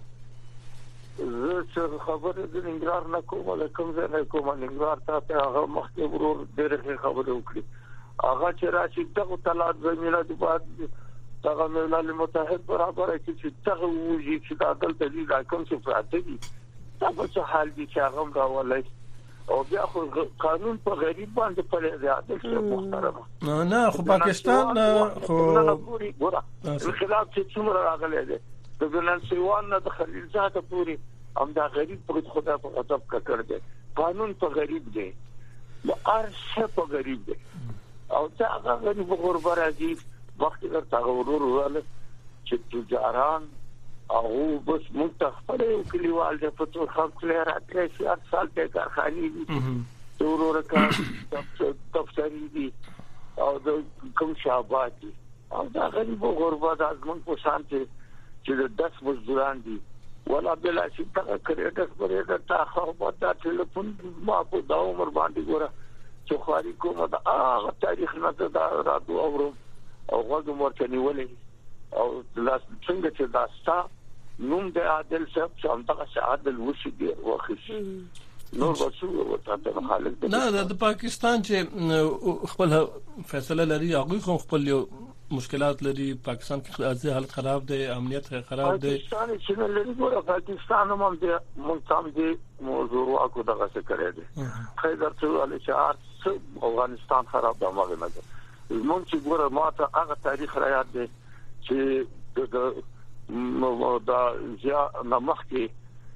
زه چې خبرې د انګار نه کوم له کوم ځای نه کوم انګار ته هغه مخکې ورور ډېر خبرې وکړي هغه چې راشي دغه طلعت زمينه د بعد دغه ملل متحد برابر چې دغه وږي چې د عدل تدې دا کوم څه پراته دي دا په حال دي چې هغه راولای او بیا خو قانون په غریب باندې پرې دی عادل محترم
نه خو پاکستان خو
ګوره خلاف چې څومره راغلي دي د بلنسوان نه د خلیل زاده پوری هم دا غریب پر خدا په غضب کړ دي قانون په غریب دی د ارشه په غریب دی او دا هغه غریب غربه راځي وخت ورته ورور چې تجاران او بس متخفل کلیوال د پتو خلک لري راځي 8 سال ته کارخانه دي ضرور کار دفتری دي او د کوم شابات دي او دا غریب غربه د ازمن په شانته چې د 10 مزدوران دي ولا بلا چې تا کړی د خبره د تاخو د ټلیفون ما په دا عمر باندې ګوره چې خاري کومه دا هغه تاریخ نه دا راځو او غوږ مرچنی ولې او لاس څنګه چې دا ستا نوم د عادل صاحب چې همدغه عادل وشي دی واخیش نور وڅو ورته خالد
نه د پاکستان چې خپل فیصله لري هغه خو خپل مشکلات لري پاکستان کې حالت خراب دی امنیت خراب دی
پاکستان چې لري ګوره پاکستان هم د ملتام دی موضوع واکو دغه څه کړی دی خیبر ته ولې چې افغانستان خراب دی مګر نه مونږ چې ګوره ماته هغه تاریخ را یاد دی چې دا یا نمخ کې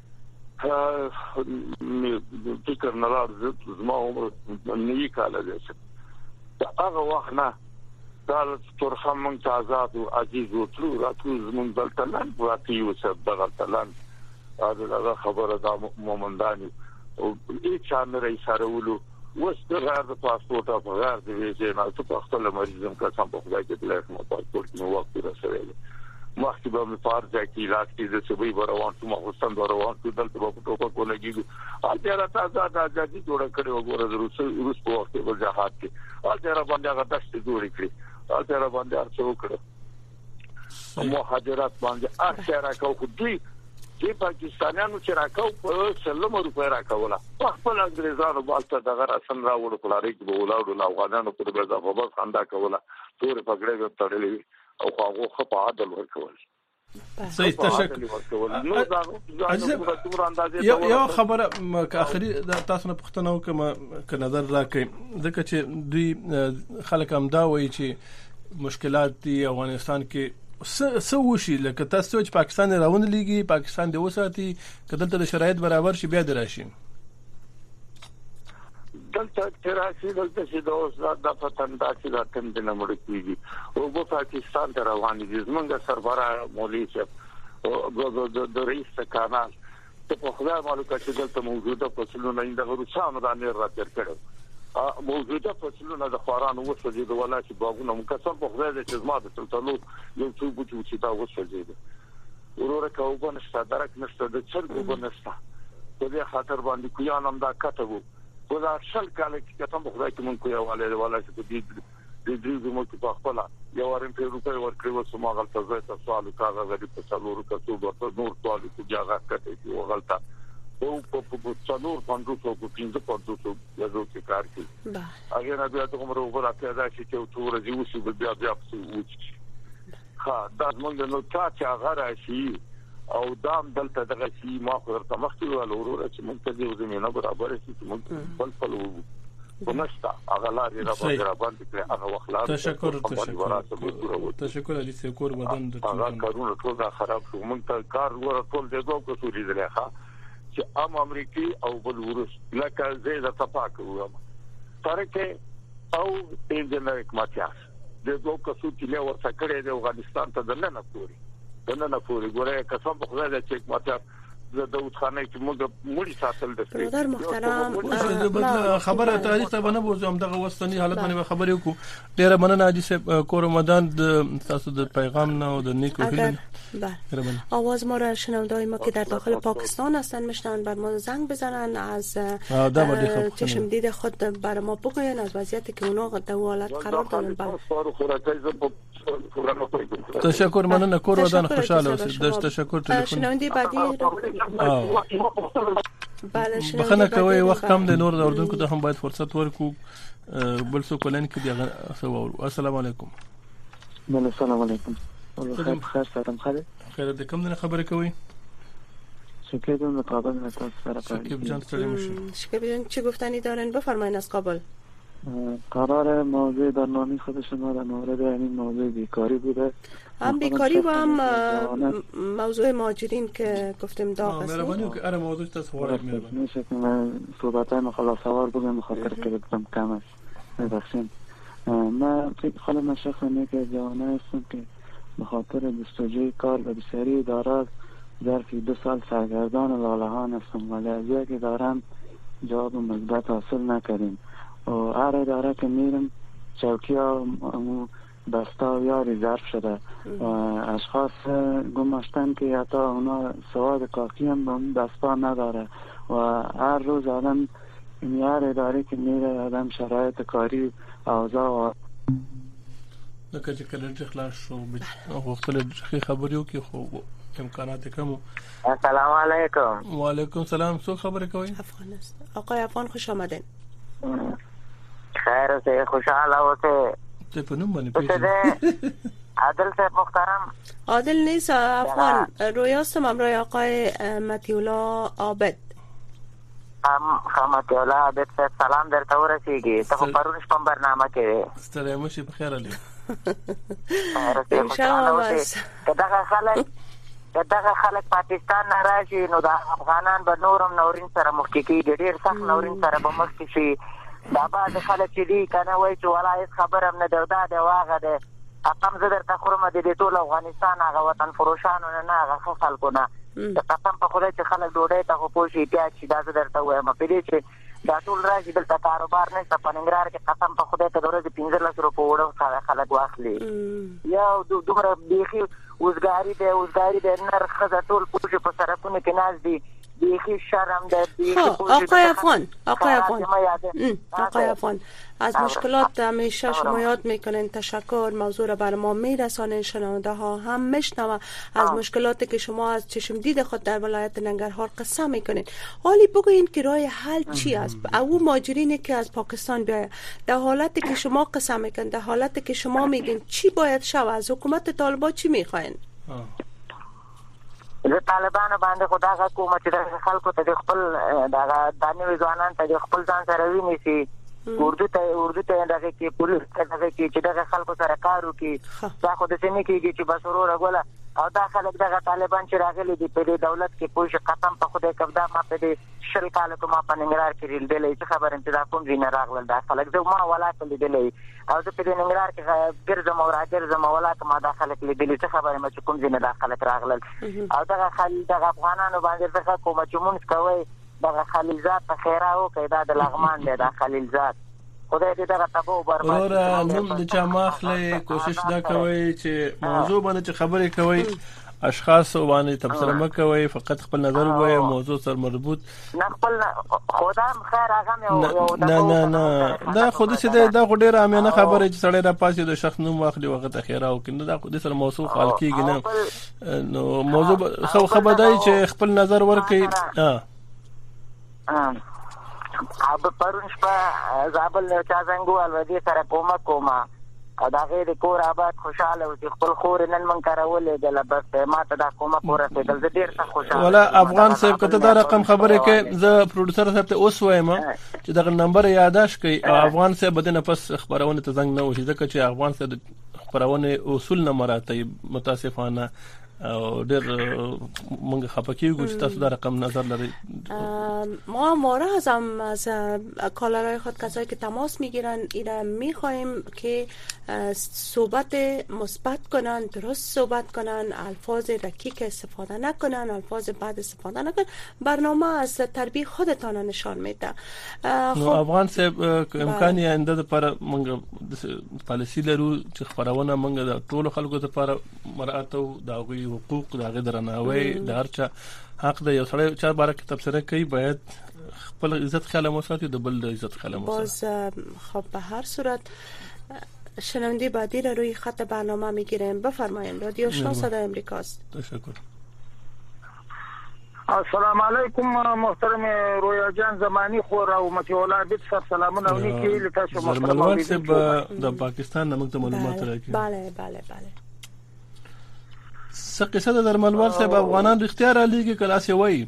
فکر نه راځي زما عمر نه کاله دی دا هغه وخت نه دا ترخم من آزاد او عزیز او تلو راتلو زمون دلتلان واقعي وسب دغلتلان دا خبره دا مومندانی او هیڅ نه رئیسارولو وست غیر د پاسپورت او غیر د ویزه نه څه خپل مریضم کا سم په خدای کې بلای مو پاسپورت نو وخت رسېږي مخکې به مې فارځ کې علاج کې د سبي بروان ته مخستان بروان ته دلته په ټوپه کولګي اته را تازه د ازادي جوړ کړو وګوره روس په وخت کې جهاد کې اته را باندې هغه دشت جوړ کړی اته را باندې ارڅو کړو مهاجرت باندې اته را کو دوی چې پاکستانیانو چې راکاو په سلام روپے راکاوله خپل انګريزانو بالته دغه رسم راوړو کولاري کې ولاړو افغانانو په دغه په بس خندا کوله تور پګړې تړلې او هغه خپ عادل ورکول
صحیح تشکر یو خبره اخري تاسو نه پښتنو کوم نظر راکې ځکه چې دوی خلک هم دا وایي چې مشکلات دي افغانستان کې سوشي لکه تاسو چې پاکستان راوند لګي پاکستان د وساتي کله د شرایط برابر شي بیا دراشي
دلته تراسي دلته چې د اوس د فتندا چې د تندنه مړ کیږي او په پاکستان ته روان دي زمونږ سربراه مولوی صاحب د رئیس کانال ته په خدای مالک چې دلته موجوده فصلونه د روسانو د امیر راځر کړو موجوده فصلونه د خورانو وسوځي د ولا چې باغونه مکسب په خدای چې زما د تلتلو یو څو بوټو چې دا وسوځي ورور کاوبه نشته درک نشته د چرګو بنسته په دې خاطر باندې کویانم دا کټو ودا شل کال کې کوم خدای ته مونږ یو ولا چې دې مو په خپل یو ورن په روپے ورکړو سم غلطه زه تاسو سوال کاغه غریب په څلورو کڅو د نور سوال کې ځای کټي او غلطه او په څلور باندې په 15 باندې یو څه کار کوي هغه نه بیا ته کومه وګړه پیدا شي چې ټول ورځې وشي بیا څه ها دا موږ نو چې هغه راشي او دام دلته دغه شي ما خو ورته مخکې ولورو چې موږ ته دې زمينه برابر شي چې موږ خپل ونستا هغه لارې را باندې کړه هغه وخت
تشکر علي سکور بدن د
هغه کارونه ټول خراب شو موږ ته کار ور ټول دې دوه کو سوري درخه چې امریکای او بل ورس لکه زیاده تفاک وم ترکه او انجنیرک ماتیاس د دوه کو چې له ورته کړې د افغانستان ته دنه نه پوري ګوره قسم په خدای چې ماتیاس د داوود خانه چې موږ مولي ساتل د
برادر محترم
خبره تاریخ ته باندې بوزم دغه وستنی حالت باندې خبرې وکړو ډیره مننه حاجی صاحب کور رمضان د تاسو د پیغام نه او د نیکو
بله آواز ما را شنونده‌های ما که در داخل پاکستان هستن میشنن بر ما زنگ بزنن از چشم دید خود بر ما بگوین از وضعیتی که اونا در حالت قرار دارن.
تشکر مننه کور ودان خوشاله اوسئ. تشکر تلفن
شنونده بعدی بله شنونده
بخنه کوي وخت کم د نور د اردن کو ته هم باید فرصت ورکو بل څه کولن کې دی سوال. السلام علیکم.
بله السلام علیکم. خیر سلام
خیر د کوم نه خبرې کوي؟
شکیب من کابل تاسو سره کار.
شکیب جان سلام علیکم.
شکیب جان چه گفتنی دارن بفرمایید از کابل.
قرار موضوع برنامه خود شما در مورد این موضوع بیکاری بوده.
هم بیکاری و هم موضوع مهاجرین که گفتیم داغ است.
مهربانی که اره موضوع تصویر می‌کنم.
میشه که من صحبت‌های مخالفه‌وار بگم مخاطر که بگم کم است. ببخشید. من خودم من شخص که جوانه هستم که به خاطر جستجوی کار و بسیاری ادارات ظرف 2 سال سرگردان لالهان هستم ولی از یکی دارم جواب مثبت حاصل نکردیم. و هر اداره که میرم چوکی ها بستا یا ریزرو شده و اشخاص گماشتن که حتی اونا سواد کافی هم به اون بستا نداره و هر روز آدم هر اداره که میره آدم شرایط کاری اوضاع و
لکه چې کله چې خلاص شو غوښتل چې خبرې وکړي خو امکانات کم.
السلام علیکم.
و علیکم سلام. څو خبرې کوي؟
افغانستان. آقای افغان خوش آمدین.
خیر اوسه خوشحال اوسه.
ته په نوم باندې پیژنې؟
عادل صاحب محترم.
عادل نیست افغان. رویاستم همراه آقای متیولا عابد.
خامتی الله عابد صاحب سلام درته ورسیږي. ته خو پرونش په برنامه کې
ستړی مشي په خیر علي.
ان شاء الله.
دغه خلک پاکستان نه راشي نو د افغانان به نورم نورین سره مخ کېږي. ډېر سخت نورین سره به مخ شي. دا بعد خلک چې دي کنه وای چې ولا هیڅ خبرم نه دا د واغه ده قسم زه درته خورم د ټول افغانستان هغه وطن فروشانو نه هغه خلکو نه د قسم په خدای چې خلک ډوډۍ ته خو پوښي احتیاج شي دا زه درته وایم په دې چې دا ټول راشي دلته کاروبار نشته په ننګرهار کې قسم په خدای ته د ورځې 15 روپۍ وړو خلک واخلي یا دومره بیخي وزګاری د نر ښځه ټول پوښي په سړکونو کې ناز دي بیخی شرم ده.
آقای افغان از مشکلات همیشه شما یاد میکنین. تشکر. موضوع را بر ما میرسانین. شنونده ها هم میشنوه از مشکلاتی که شما از چشم دید خود در ولایت ننگرهار قصه میکنین. حالی بگوین که راه حل چی است؟ او مهاجرینی که از پاکستان بیاید در حالتی که شما قصه میکنین، در حالتی که شما میگین چی باید شود؟ از حکومت طالبان چی میخواین؟
د طالبانو باندې خدا حکومت د خلکو ته خپل د دانوي ځوانان ته خپل ځان سره ویني اردو ته دغه کې پولیس ته دغه کې چې دغه خلکو سره کار وکړي. دا خو د سیمې کېږي چې بس ورور غوله او دا خلک دغه طالبان چې راغلي دي په دولت کې پوښ قسم په خدای کبدا ما په دې شل کال کوم په ننګرهار کې ریلډلې چې خبر انتظار کوم دي نه راغلل. دا خلک زه ما ولا کړل دي او زه په ننګرهار کې ګرځم او راګرځم ولا کوم دا خلک لیدلې چې خبره مې کوم دي نه دا خلک راغلل او دغه خلک دغه افغانانو باندې څه کوم چې مونږ کوي دغه خلیلزاد په خیره او کیدا د لغمان دی دا خلیلزاد خدای دې دا تبو برباد.
اور نوم د چا ماخله کوشش دا کوي چې موضوع باندې خبرې کوي اشخاص باندې تبصره مکوي فقط خپل نظر وایي موضوع سره مربوط
نه خپل خدام خیر هغه
نه دا خود سي دا ډېر عامه خبره چې سړی را پاسي د شخص نوم واخلي وخت اخیرا او کنه دا خود سره موضوع خال کیږي نه نو موضوع خو خبردای چې خپل نظر ورکړي.
اب پرون شپه زابل نه چا څنګه ولودي سره کومه دا غیر کور آباد خوشاله او خپل خور نن من کارولې د لبس ما ته دا کومه کور ته د ډیر څه خوشاله
ولا افغان صاحب کته دا رقم خبره کې ز پروډوسر صاحب ته اوس وایم چې دا نمبر یاداش کوي افغان صاحب بدنه پس خبرونه ته زنګ نه وشي ځکه چې افغان صاحب خبرونه اصول نه مراته متاسفانه او ډېر مونږ خپکیږو چې تاسو دا رقم نظر لري.
ما مورا هم از کالرهای خود کسایی که تماس میگیرن اینا میخوایم که صحبت مثبت کنن، درست صحبت کنن، الفاظ رکیک استفاده نکنن، الفاظ بد استفاده نکنن. برنامه از تربیت خودتان نشان میده.
خب افغان صاحب امکانی آینده لپاره مونږ پالیسی لرو چې خبرونه مونږ د ټولو خلکو لپاره مراعات او داغوي حقوق دغه درناوی د هرچا حق د یو سړی چا باره کې تبصره کوي باید خپل عزت خیال مو ساتي د بل د عزت خیال مو
باز. خب به هر صورت شنونده بعدی را روی خط برنامه میگیریم. بفرمایید. رادیو آشنا صدای امریکاست.
تشکر.
السلام علیکم محترم رویا جان زمانی خور او متولا عبد صاحب سلامونه ونی کې لته شو
محترم صاحب د پاکستان نمک ته معلومات راکړي.
بله بله بله.
څه قصه د درملوال صاحب افغانان اختیار علیږي کلاس وای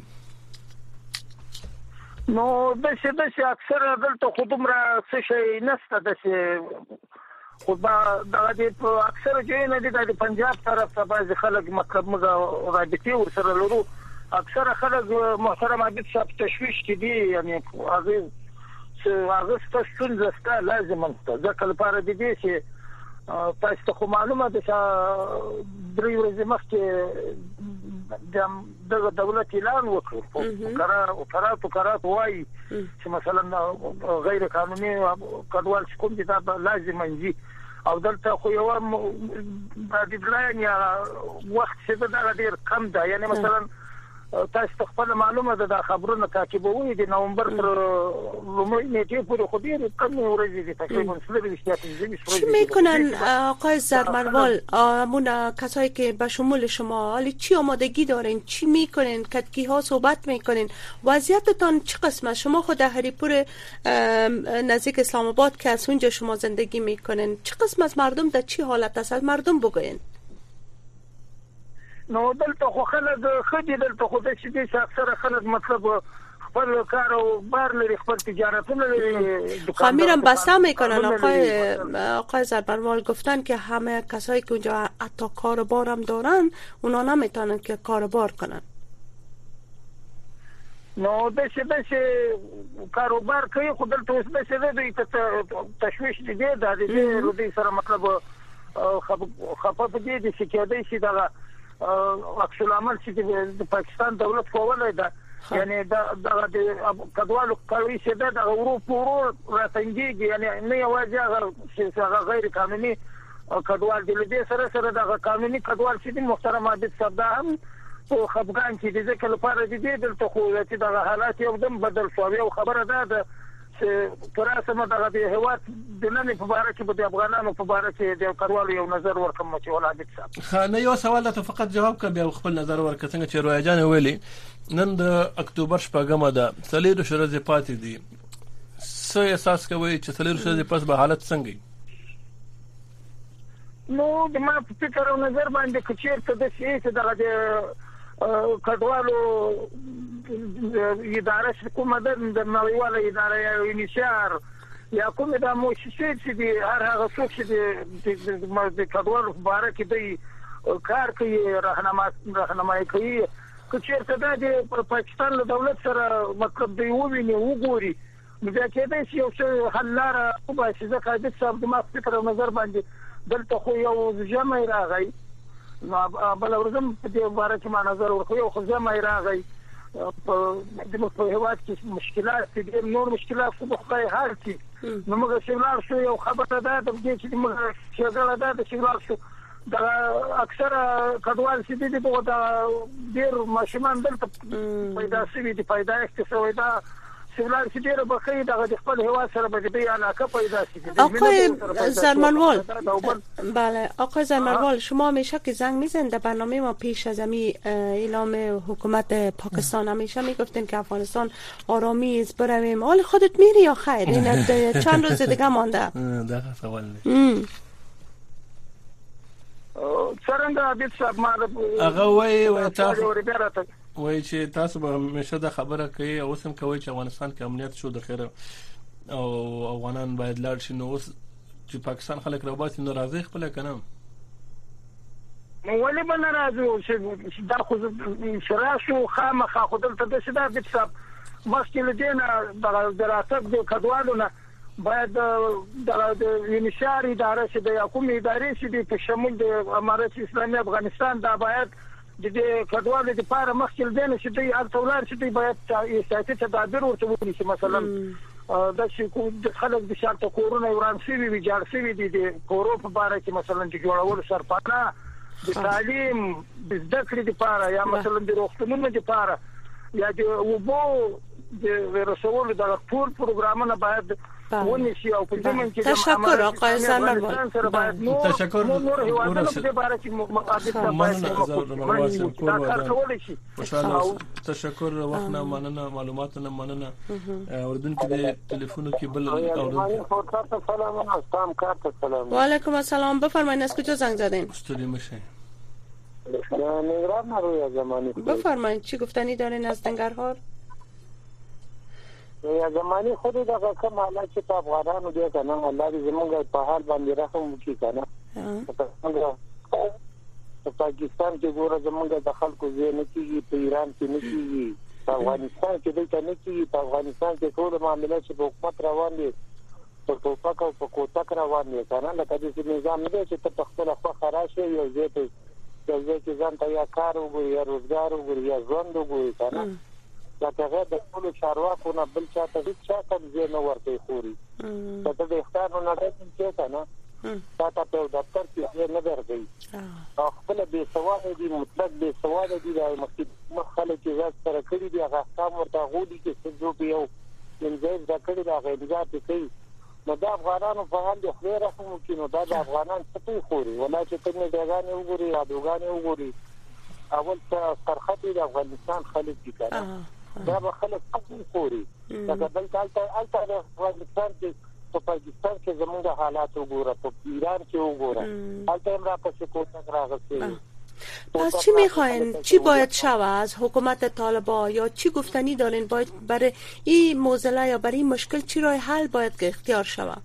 نو د څه اکثر دلته خودم را څه شي نسته د څه خو د اکثر چې نه دي د پنجاب طرف ته بعض خلک مطلب موږ رابطه ورسره لرو. اکثر خلک محترم عبد صاحب تشویش کې دي یعنی هغه ستاسو څنګه لازم انت ځکه لپاره دي چې تاسو ته معلومه ده چې درې ورځې مخکې د دولت اعلان وکړ قرارات وایي چې مثلا غیر قانوني کډوال کوم دي دا لازم انځي او دلته خو یو د ډیډلاین یا وخت څه دا ډیر کم ده. یعنی مثلا تاسو خپل معلومه ده د خبرونو تعقیبوي د نومبر تر لومړۍ نیټې پورې خو ډیر کم ورځې دي تقریبا 30
چی میکنن آقای زرمروال همون کسایی که به شمول شما حالی چی آمادگی دارین، چی میکنین، کدکی ها صحبت میکنین، وضعیتتان چه قسمه؟ شما خود در هریپور نزدیک اسلام آباد که از اونجا شما زندگی میکنین چه قسم از مردم در چی حالت است؟ از مردم بگوین.
نو دلته خو خلک خدي دلته خو د شي اکثر خلک مطلب خپل کار او بار لري خپل تجارتونه لري
خمیرم بسته میکنن. آقای زربروال گفتن که همه کسایی که اونجا حتی کاروبار هم دارن اونا نمیتونن که کاروبار کنن.
نو د شي کاروبار کوي خو دلته اوس د شي تشویش دي د دې سره مطلب خپه دي چې کېدای شي دا عکس العمل چې د پاکستان دولت کولای دا یعنی دا د کډوالو کوي چې دا د اروپا راتنګي یعنی نه یوازې هغه غیر قانوني کډوال دي له سره د قانوني کډوال چې محترم عبد صاحب هم او خفغان چې د ځکه لپاره دي دلته خو چې د حالات یو دم بدل شو او خبره ده چې تراسمه د هوات د نن په اړه کې د افغانانو په اړه کې د کډوالو یو نظر ورکوم چې ولادت صاحب
نه یو سوال ته فقط جواب کړ بیا خپل نظر ورکړ څنګه چې رویا جان ویلي نن د اکتوبر شپږمه ده څلور شورزه پاتې دي څه احساس کوي چې څلور شورزه پس به حالت څنګه
نو د ما په فکر او نظر باندې کچیر ته د شي چې د کډوالو اداره کومه د نړیواله اداره یا انشار یا کومه د مؤسسې چې د هر هغه څوک چې د کډوالو په اړه کې د کار کوي راهنمایي کوي کچیر ته د پاکستان له دولت سره مطلب دی وویني وګوري نو دا کېدای شي یو څه حل لاره وباسي ځکه د صاحب د ما فکر او نظر باندې دلته خو یو جمع راغی نو بل ورځم په دې باره کې ما نظر ورکوي او خو جمع راغی په د هوات کې مشکلات دي نور مشکلات خو خدای حل کړي نو موږ شملار شو یو خبره ده د دې چې موږ شغله ده د شملار شو دا اکثر کډوال چې دي په دا ډیر ماشومان دلته پیدا شوي دي پیدا اکتسوي دا سیلان چې ډیره بخې د خپل هوا سره به دې علاقه پیدا شي.
آقای زرمنوال، بله آقای زرمنوال، شما همیشه که زنگ میزنید در برنامه ما پیش از اعلام حکومت پاکستان همیشه میگفتین که افغانستان آرامی است برویم، حال خودت میری یا خیر؟ این چند روز دیگه مانده.
دغه سوال
څنګه دې صاحب ما
هغه وای تاسو وای چې تاسو به همیشه د خبره کوي او سم کوي چې افغانستان کې امنیت شو د خیر او افغانان باید لاړ شي، نو اوس چې پاکستان خلک راوباسي نو راځي خپل کنه
نو ولې به ناراضي چې دا خو شراشو خامخا خودل ته د شدا د صاحب مشکل دي نه د دراست د کډوالو نه باید د یونیشار اداره چې د حکومت ادارې چې په شمول د امارات اسلامي افغانستان دا باید د کډوالو لپاره مشکل دي نه چې د ارتولار چې باید سیاسي تدابیر ورته ونیسي. مثلا د شکو د خلک د شرط کورونه وران شوی وي جوړ شوی دي د کورو په اړه کې مثلا د جوړول سرپانا د تعلیم د زده کړې لپاره یا مثلا د روغتونونو لپاره یا د وبو د رسول د ټول پروګرامونه باید ونیسي او په زمين کې
تشکر آقای زرمنوال.
تشکر تشکر وختنا مننه معلوماتونه مننه اردن کې د ټلیفون کې بل
سلام.
و علیکم السلام، بفرمایید از کجا زنگ زدین؟
استودیو میشه
نگران رویا زمانی.
بفرمایید چی گفتنی دارین از دنگرهار؟
یا زمانی خود دغه کوم حالات چې په افغانانو دی کنه الله دې زمونږ په حال باندې رحم وکړي کنه. په پاکستان کې ګوره زمونږ د خلکو ځای نه کیږي، په ایران کې نه کیږي، په افغانستان کې دلته نه کیږي. په افغانستان کې ټول معاملات چې په حکومت روان دي په توپک او په کوتک روان دي کنه. لکه دې نظام نه دی چې په خپل خوا خراشه یو ځای ته یو ځای کې ځان ته یا کار وګوري یا روزګار وګوري یا ژوند وګوري کنه. دا هغه د ټول چارواکو نه بل چاته هیڅ چاته ځای نه ورته خوري. دا د اختیار نه راځي چې کنه تاسو په دفتر کې نه درځي. خپل به سواد دي، مطلق به سواد دي، د مخالفت کې ځات سره کړی دی هغه احکام ورته غوډي کې څه جو یو انځای ذکر دا غیبات کوي. نو دا افغانانو په حال د خیر رحم کې نو دا د افغانان څه خوري ولا چې څنګه دغانې وګوري یا دوغانې وګوري. اول څه سرحد د افغانستان خلک دي کنه دا به خلک څه خوري. دا بل کال د افغانستان کې په پاکستان کې زموږ حالات وګوره، په ایران کې وګوره، البته هم را پسې کوتک راغسته.
پس چی میخواین؟ چی باید شوه از حکومت طالبان یا چی گفتنی دارین باید برای این معضله یا برای این مشکل چی راه حل باید که اختیار شوه؟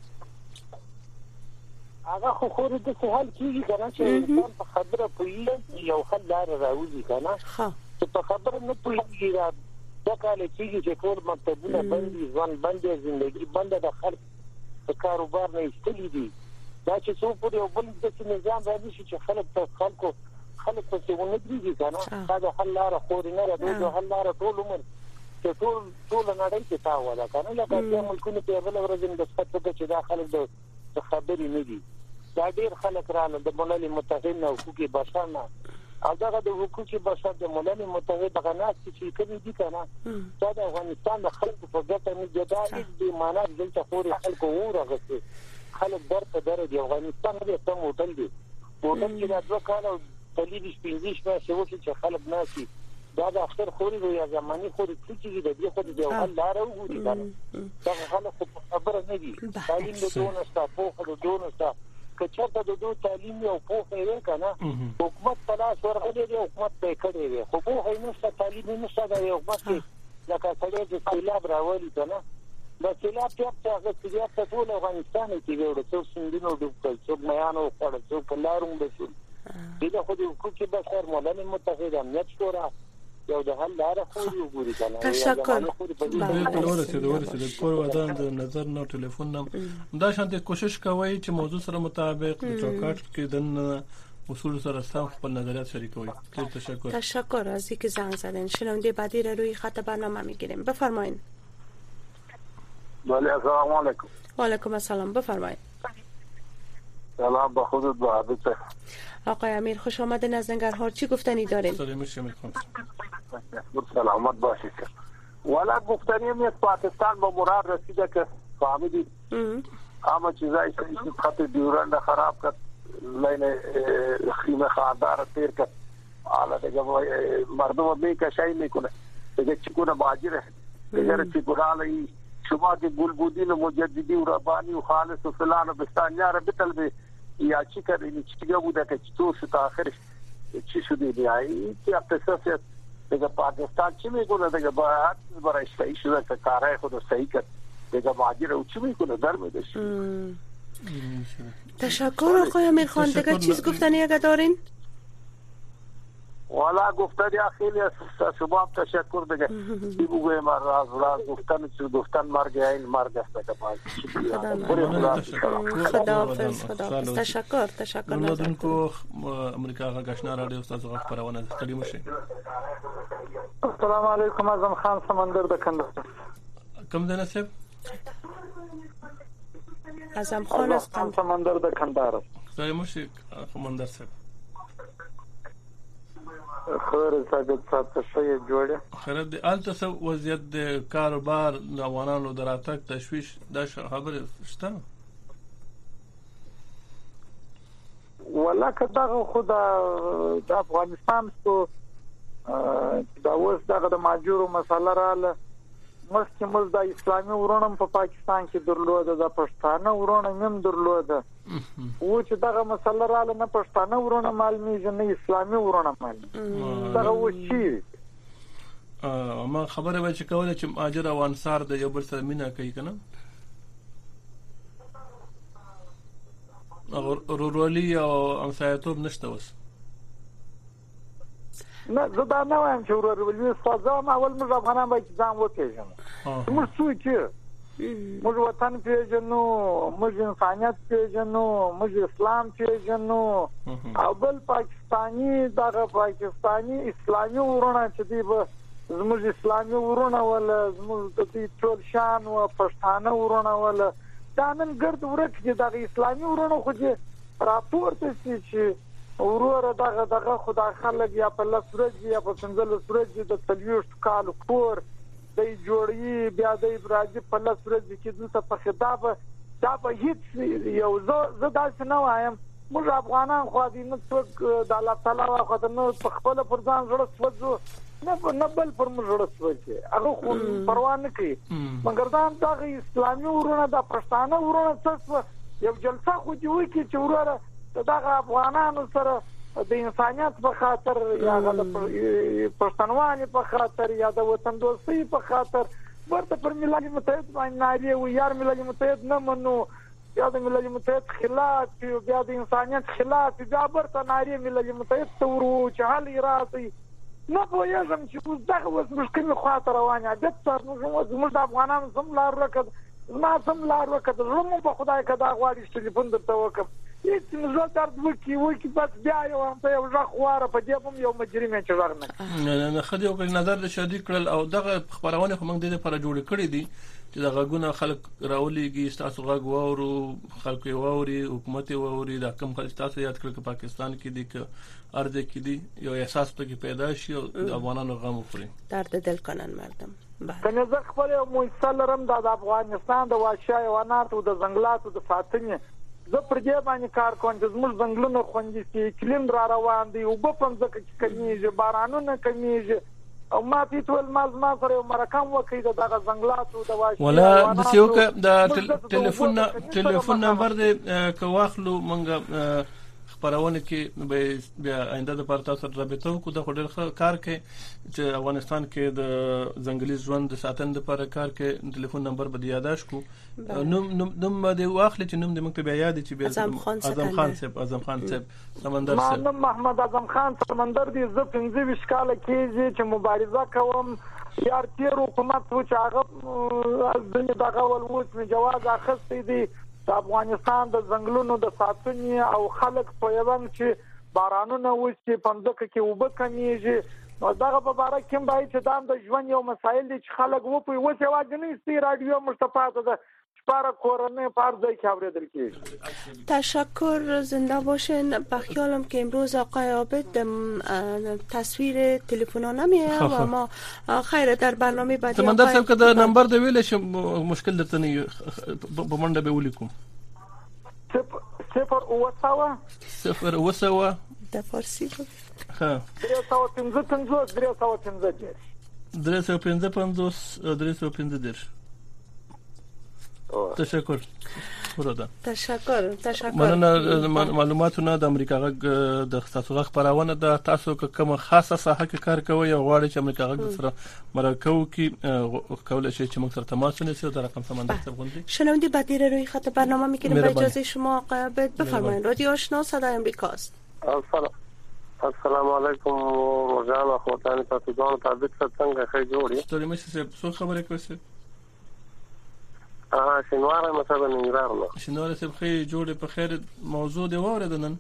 هغه خو خوري د څه حل کیږي کنه چې انسان په خبره پوي یو حل لار راوځي کنه. چې په خبره نه پوي دا د کال کیږي چې ټول مکتبونه بندي، ځوان بندي، ژوندۍ بنده، د خلک په کاروبار نه ایستلې دي. دا چې څو په یو بل د نظام راځي چې خلک په څه ونه درېږي کنه. دا حل لار خوري نه دا حل لار ټول عمر چې ټول نړۍ کې تا ولا کنه. لکه چې ملکونه په بل ورځ د سپټ چې دا خلک د خبرې نه دي. دا ډېر خلک رااله د ملل متحد او حقوق بشر نه او دا د حقوق بشر د ملل متحد غناست چې کوي دي کنه. دا د افغانستان د خلکو په ګټه نه جدا دي. معنا دلته خوري خلکو ورغسي خلک درته در دی. افغانستان د سم هوټل دی، هوټل کې د 2 کال تلیدش 15 ماشي وشي چې خلک ناسي. دا د اخر خوري یا زماني خوري چې د دې خو د یو حل لار وګوري کنه. دا خلک خبره نه دي. تعلیم د دونه ستاسو په دونه ستاسو کچته د دوه تعلیم او پوهه یې کنه. حکومت په لاس ورغلي دی، حکومت په کړی دی، خو پوهه نشته، تعلیم نشته. د حکومت لکه سړی چې سیلاب راولي کنه. دا سیلاب چې هغه سیلاب ټول افغانستان کې وړو څو سندینو ډوب څو میانو خړ څو کلاروم بشو. دا خو د حقوق بشر ملل متحد امنیت شورا یو د حل لار خوري وګوري کنه.
تشکر.
بالکل ورسېد کور ودان د نظر نو ټلیفون نم دا شانته کوشش کوي چې موضوع سره مطابق د چوکاټ کې د اصول سره سم خپل نظریات شریکوي.
تشکر از اینکه زنگ زدین. شنونده بعدی را روی خط برنامه میگیریم. بفرمایید.
بله السلام علیکم.
و علیکم السلام، بفرمایید.
سلام به خودت و عبدت.
آقای امیر خوش آمدین از ننگرهار. چی گفتنی دارین؟
سلامت شما.
سلامت باشید. ولا گفتنی میاد پاکستان با مراد رسیده که فهمیدی اما چیزایی که خط دیورند خراب کرد لین خیمه خاردار تیر کرد حالا دیگه مردم میکشایی میکنه دیگه چیکونه ماجره دیگه چیکونه علی شما که گلبودین و مجددی و ربانی و خالص و فلان و بستانیار بتل به یا چی کردی چیگه بوده که چطور شد آخرش چی شده دیگه که اقتصاصیت دیگه پاکستان چی میکنه دیگه باید برای صحیح شده که کارهای خود صحیح کرد دیگه ماجره و چی میکنه در میدش.
تشکر آقای امیرخان. دیگه چیز گفتنی اگه دارین؟
والا گفتنی خیلی از شما هم تشکر دیگه بگویم راز گفتن مرگ این مرگ است که
خداحافظ. تشکر.
نمودن کو امریکا غشنا رادیو استاد غ خبرونه ستړي مشه.
السلام علیکم. اعظم خان سمندر د کندهار.
کوم دنه صاحب؟
اعظم خان از
سمندر د کندهار.
ستړي مشه سمندر صاحب.
خیر څه شي جوړه
خیر د الته وضعیت د کاروبار د افغانانو دراتک تشویش د خبره شته
ولا کدا خدا د افغانستان کو دا اوس دغه د ماجورو مسله رااله مخکې موږ د اسلامي ورونم په پاکستان کې درلوده د پښتانه ورونم هم درلوده و چې دغه مسله رااله نه پښتانه ورونه معلومیږي نه اسلامي ورونه معلومیږي دغه و شي
ما خبره به چې کوله چې ماجر او انصار د یو بل سره مینا کوي کنه رورولي او امسایتوب نشته وس
نه زه دا نه وایم چې ورورولي سازه ما اول موږ افغانان باید ځان وپېژنو موږ څوک موږ وطن پیژنو موږ انسانیت پیژنو موږ اسلام پیژنو او بل پاکستانی دغه پاکستانی اسلامي ورونه چې دی به زموږ اسلامي ورونه ولا زموږ د دې ټول شان او پښتانه ورونه ولا دا نن ګرد ورک دي دغه اسلامي ورونه خو دې راپورته شي چې ورور دغه خدای خلک یا په لسرج یا په څنګه لسرج د تلويشت کال کور د جوړي بیا د ابراهيم په لسرج کې دلته په خطابه دا به هیڅ یو زه داسې نه وایم موږ افغانان خو دې نه څوک د الله تعالی واخو د نو په خپل پر ځان جوړ سوځو نه بل پر موږ جوړ سوځي هغه خو پروا نه کوي مګر دا د اسلامي ورونه د پښتانه ورونه څه یو جلسه خو دی وي چې وروره دغه افغانانو سره د انسانیت په خاطر یا د پښتونوالي په خاطر یا د وطن دوستۍ په خاطر ورته پر ملل متحد باندې ناری او یار ملل متحد نه منو یا د ملل متحد خلاف یا د انسانیت خلاف بیا ورته ناری ملل متحد ته ورو چې حل راځي نه پوهیږم چې اوس دغه اوس مشکل خاطر روانه ده موږ د افغانانو سم لار وکړ ما سم لار وکړ زموږ په خدای کدا غواړي ټلیفون درته وکم هیڅ نزل درد وکي بس بیا یو هم ته یو ځخواره په دې هم یو مجرم چې ورنه
نه خدای او نظر د شادي کړل او دغه خبرونه خو موږ د لپاره جوړ کړی دي چې دغه غونه خلک راولېږي تاسو غږ وورو خلک ووري حکومت ووري د کوم خلک تاسو یاد کړل چې پاکستان کې دي که ارزه کې دي یو احساس پکې پیدا شي او د افغانانو غم وخوري
درد دل کنن مردم
کنه زه خپل موثل رم د افغانستان د وحشي حیوانات او د ځنګلاتو د ساتنې زه پر دې باندې کار کوم چې زموږ ځنګلونه خوندي شي اقلیم را روان دي او په پنځه کې کمیږي بارانونه کمیږي او ما پیټول ما سره یو مرکم وکړي دغه ځنګلاتو د وحشي
ولا د سیوکه د ټلیفون نمبر دې کواخلو مونږ خبرونه کې بیا آینده د پاره تاسو رابطه وکړو د خډر کار کې چې افغانستان کې د ځنګلي ژوند د ساتنې لپاره کار کې ټلیفون نمبر به یاداش کو نوم د واخلې چې نوم د مکتب یاد چې بیا اعظم خان صاحب سمندر صاحب
نوم محمد اعظم خان سمندر دی زه 15 کال کې چې مبارزه کوم یار تیر حکومت و چې هغه د دغه ولوت می جواز اخستې دي د افغانستان د ځنګلونو د ساتنې او خلک په یوان چې بارانونه وشي پنځکه کې وب کمیږي نو دغه په اړه کوم باید چې د ژوند یو مسایل دي چې خلک و په وڅه واجنې سي رادیو مستفاده ده
شپاره کورنۍ په هر ځای کې اوریدل کیږي.
تشکر، زنده باشین. بخیالم که امروز آقای عابد تصویر تلفن نمیه و ما خیر در برنامه بعدی
سمندر صاحب که دا نمبر د ویلش مشکل درته نه په منډه به ولیکم 0
د فارسی
ها 315 تشکر وروده.
تشکر.
مننه. معلوماتونه د امریکا غږ د تاسو غږ خبرونه ده. تاسو کومه خاصه ساحه کې کار کوئ او غواړئ چې امریکا غږ سره مرکه وکړي کولای شئ چې موږ سره تماس ونیسئ در رقم سمندر صاحب غوندی.
شنونده بعدی روی خط برنامه میکنیم. با اجازه شما آقای عابد بفرمایید. رادیو آشنا صدای امریکاست.
السلام علیکم روزانه خوتانی تاسو دونه تابع څنګه ښه جوړی
ستوري مشه څه خبره کوي
شینواره مثلا ننګرهار نو
شینواره سب خې جوړې په خیر موضوع دی واردنن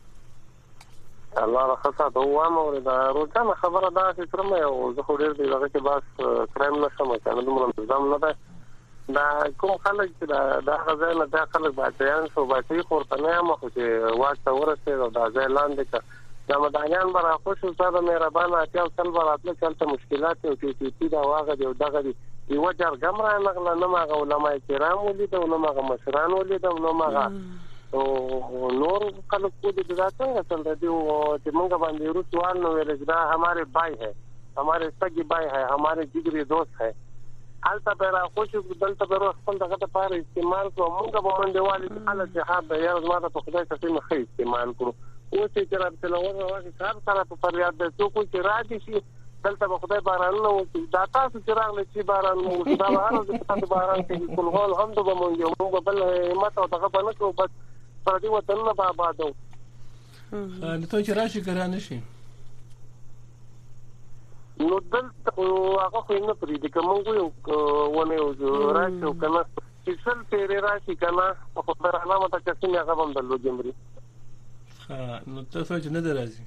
الله راخصه ته وامه ورته روزانه خبره ده چې ترمه او زه خو ډېر دی دغه کې بس کریم نشم کنه دومره نظام نه ده دا کوم خلک چې دا غزا نه دا خلک باندې شو باندې خورتنه ما خو چې واټ ورسته او دا ځای لاندې کا دا مدانیان برا خوش سره مهربانه اتیاو تل براتله چلته مشکلات او چې دا واغه دی دغه یو جرګم را نغله نه ما علماء کرام ولیدو نه ما مشران ولیدو نه ما نور خلک کو دي دا څنګه څنګه دی چې موږ باندې روسوال نو ویل دا हमारे भाई है हमारे सगी भाई है हमारे जिगरी दोस्त है حالته برا خوش دلته برا خپل دغه لپاره استعمال کوو موږ به باندې والي حالت جهاد د یو ځما په خدای ته مخې استعمال کوو او چې جناب تلوور راځي کار سره په فریاد د څوک چې راځي شي دلته به خدای باران نو دا تاسو چې راغلی چې باران نو دا هر څه باران کې کول هول هم د موږ بل همت او دغه بل کو بس پر دې وطن نه آبادو
نو ته چې راشي ګران شي
نو دلته هغه خو نه پرې دي کوم یو ونه یو راشي کنه چې څل تیرې راشي کنه په خبره علامه ته چې څنګه هغه هم د لوجمري
نو تاسو چې نه درازي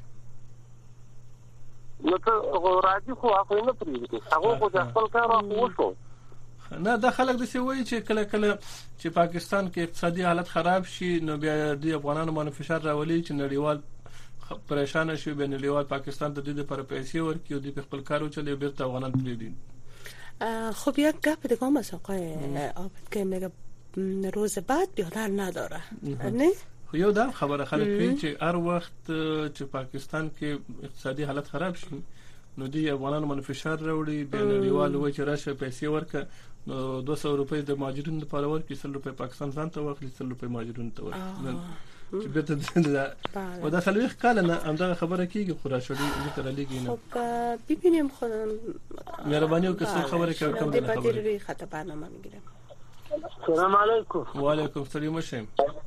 نو ته راځي خو هغه نه پرې دي هغه خو د خپل کار وشو
نه دا خلک د څه وایي چې کله کله چې پاکستان کې اقتصادي حالت خراب شي نو بیا د افغانانو باندې فشار راولي چې نړیوال پریشان شي بین نړیوال پاکستان ته د دې پر پیسې ورکړي او د خپل کارو چلي بیرته افغانان پریدي.
خب یک گپ دیگه هم از آقای عابد که میگه روز بعد بیادر نداره نه؟
یو دا خبره خلک کوي چې هر وخت چې پاکستان کې اقتصادي حالت خراب شي نو دی افغانانو باندې فشار راوړي بیا نړیوال وایي چې راشه پیسې ورکړه نو 200 روپۍ د مهاجرینو لپاره ورکړي 100 روپۍ پاکستان ځان ته واخلي 100 روپۍ مهاجرینو ته ورکړي چې بیرته و دا سلوخ کال نه همدا خبره کیږي خو را شوړي تر لګي نه
خب ببینیم خودم
مهرباني وکړئ خبره کوم نه خبره
روی خط برنامه میگیرم.
سلام علیکم.
و علیکم السلام مشه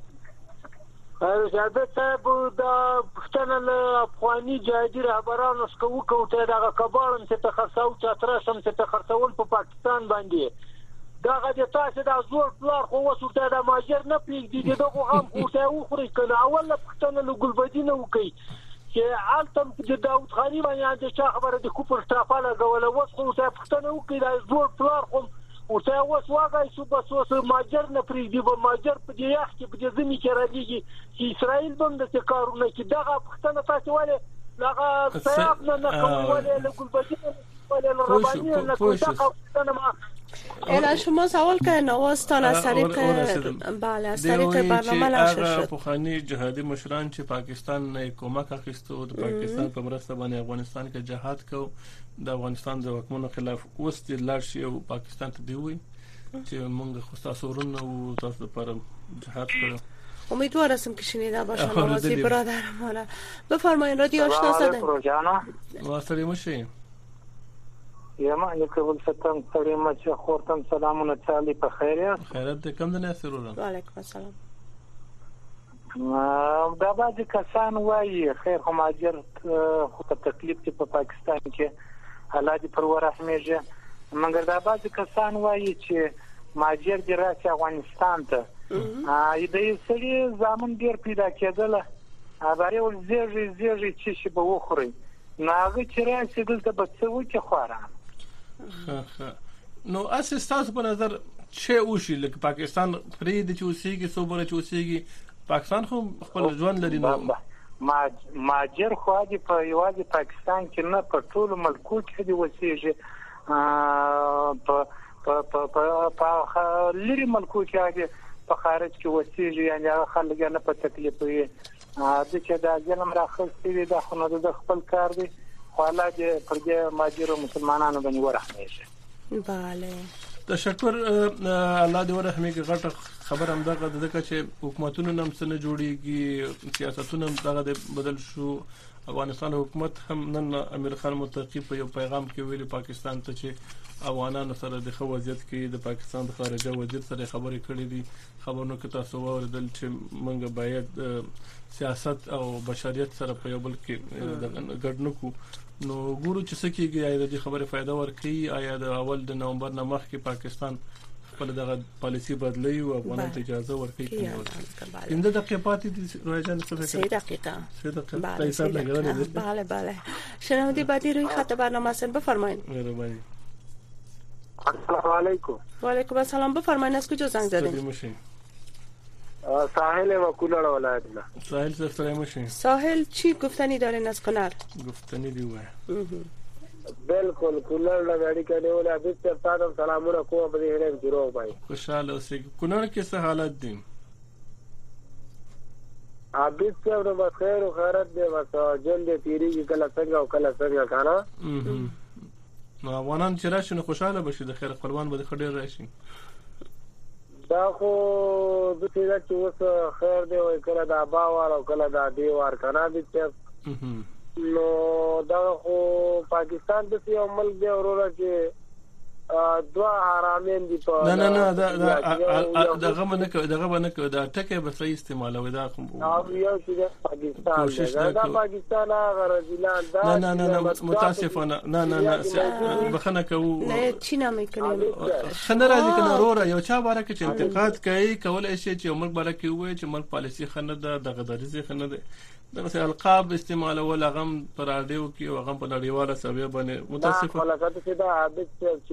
زیاده صاحب دا پښتنه له افغاني جهادي رهبرانو څخه وکوټه دا کباړم چې تخصصو چترشم چې تخصصول په پاکستان باندې دا غږ تاسو دا زور پلار خو وسوته دا ماجر نه پیږي دغه هم کوټه وخوري کنه اول پښتنه له ګلبدینه وکي چې عالم د داوود خانی باندې د چا خبره د کوپر سټافاله غول وس خو ته پښتنه وکي دا زور پلار خو او ته وس واغای شو بس وس ماجر نه پریږدي به ماجر په دې یخ کې په دې ځمې کې راځي چې اسرائیل بم د کارونه کې دغه پښتنه تاسو ولې لغه صاحب نه کوي ولې له ګلبدینه ولې له رباني نه کوي پښتنه
الان شما سوال کردن آوازتان از طریق بله از طریق برنامه نشر شد.
پخوانی جهادی مشران چې پاکستان نه کمک اخیستو د پاکستان په مرسته باندې افغانستان کې جهاد کو د افغانستان د حکومت خلاف اوس د لارشي او پاکستان ته دی وي چې موږ خو تاسو ورونه او تاسو لپاره جهاد کړو.
امیدوار هستم که شنیده باشن آوازی برادرمان. بفرمایید رادیو آشنا صدای
واسطه مشه
یمه کول ستم ستړي مچ خورتم سلامونه چالي په خیر یاست
خیرت دې کم نه سرور
وعلیکم السلام.
دا بعض کسان وایي خیر خو ماجر خو په تکلیف کې په پاکستان کې حالات پر ورحمېږي مګر دا بعض کسان وایي چې ماجر د راځي افغانستان ته دې سړي ځامن ډیر پیدا کېدل هغه ول زیږي چې شي به وخوري ناغه چې راځي دلته به څه وکړي خوران
نو اساس تاسو په نظر چه وشي لکه پاکستان پرې د چوسيږي صوبره چوسيږي پاکستان خو خپل ژوند لري نو
ماجر خو د په یوازې پاکستان کې نه په ټول ملکو کې دی وسیږي په لری ملکو کې په خارج کې وسیږي یعنی هغه خلک نه په تکلیف وي د چې دا ظلم راخستې د خو نه د خپل کار دی خو الله دې پر دې ماجر مسلمانانو باندې ورحمه شي.
بله
تشکر الله دې ورحمه کې غټه خبر هم دغه چې حکومتونو نم سره جوړيږي سیاستونه دغه بدل شو. افغانستان حکومت هم نن امیر خان متقی په یو پیغام کې ویلي پاکستان ته چې افغانانو سره د خو وضعیت کې د پاکستان د خارجه وزیر سره خبرې کړې دي. خبرونو کې تاسو اوریدل چې موږ باید سیاست او بشریت سره په یو بل کې ګډ نکو. نو ګورو چې څه کېږي آیا د خبرې فائدہ ورکړي آیا د اول د نومبر نه مخکې پاکستان خپل دغه پالیسی بدلوي او افغانانو ته اجازه ورکړي. انده دقیقه پاتې دي رویجان څه فکر
3 دقیقه. بله بله شنونده بعدی روی خط برنامه هستن بفرمایید.
مهربانی.
السلام علیکم.
و علیکم السلام بفرمایید از کجا زنگ زدین؟
ساحل و کولر ولایت نه.
ساحل سره ماشین.
ساحل چی گفتنی دارین از کنار؟
گفتنی دی وای.
بالکل کولر لګاډي کنه ولا د تاسو سلامونه کوم په دې هرم جوړو بھائی.
خوشاله اوسئ. کونړ کې څه حالت دي؟
عابد صاحب نو بخیر او خیرت دې واسه جن دې تیری کله څنګه او کله څنګه کنه.
نو افغانان چې راشي نو خوشاله بشي د خیر خپلوان به خډیر راشي.
دا خو د دې چې اوس خیر دی او کله دا باور او کله دا دیوار کنه دې نو دا خو پاکستان د یو ملک دی اوره چې دوا حرامین دي په
نه دغه باندې دا ټکه به صحیح استعمالوي دا
یو چې پاکستان دا پاکستان هغه رجلان دا
نه متاسفانه نه بخنه کوو
نه چی نامه کنه
خنه راځي کنه وروره یو چا باره کې انتقاد کوي کولای شي چې عمر باره کې وای چې ملک پالیسی خنه ده دغه دریزه خنه ده دغه القاب استعمالول هغه پر اډیو کې او هغه په نړیواله سویه باندې متاسفه
خلاصات چې دا عادت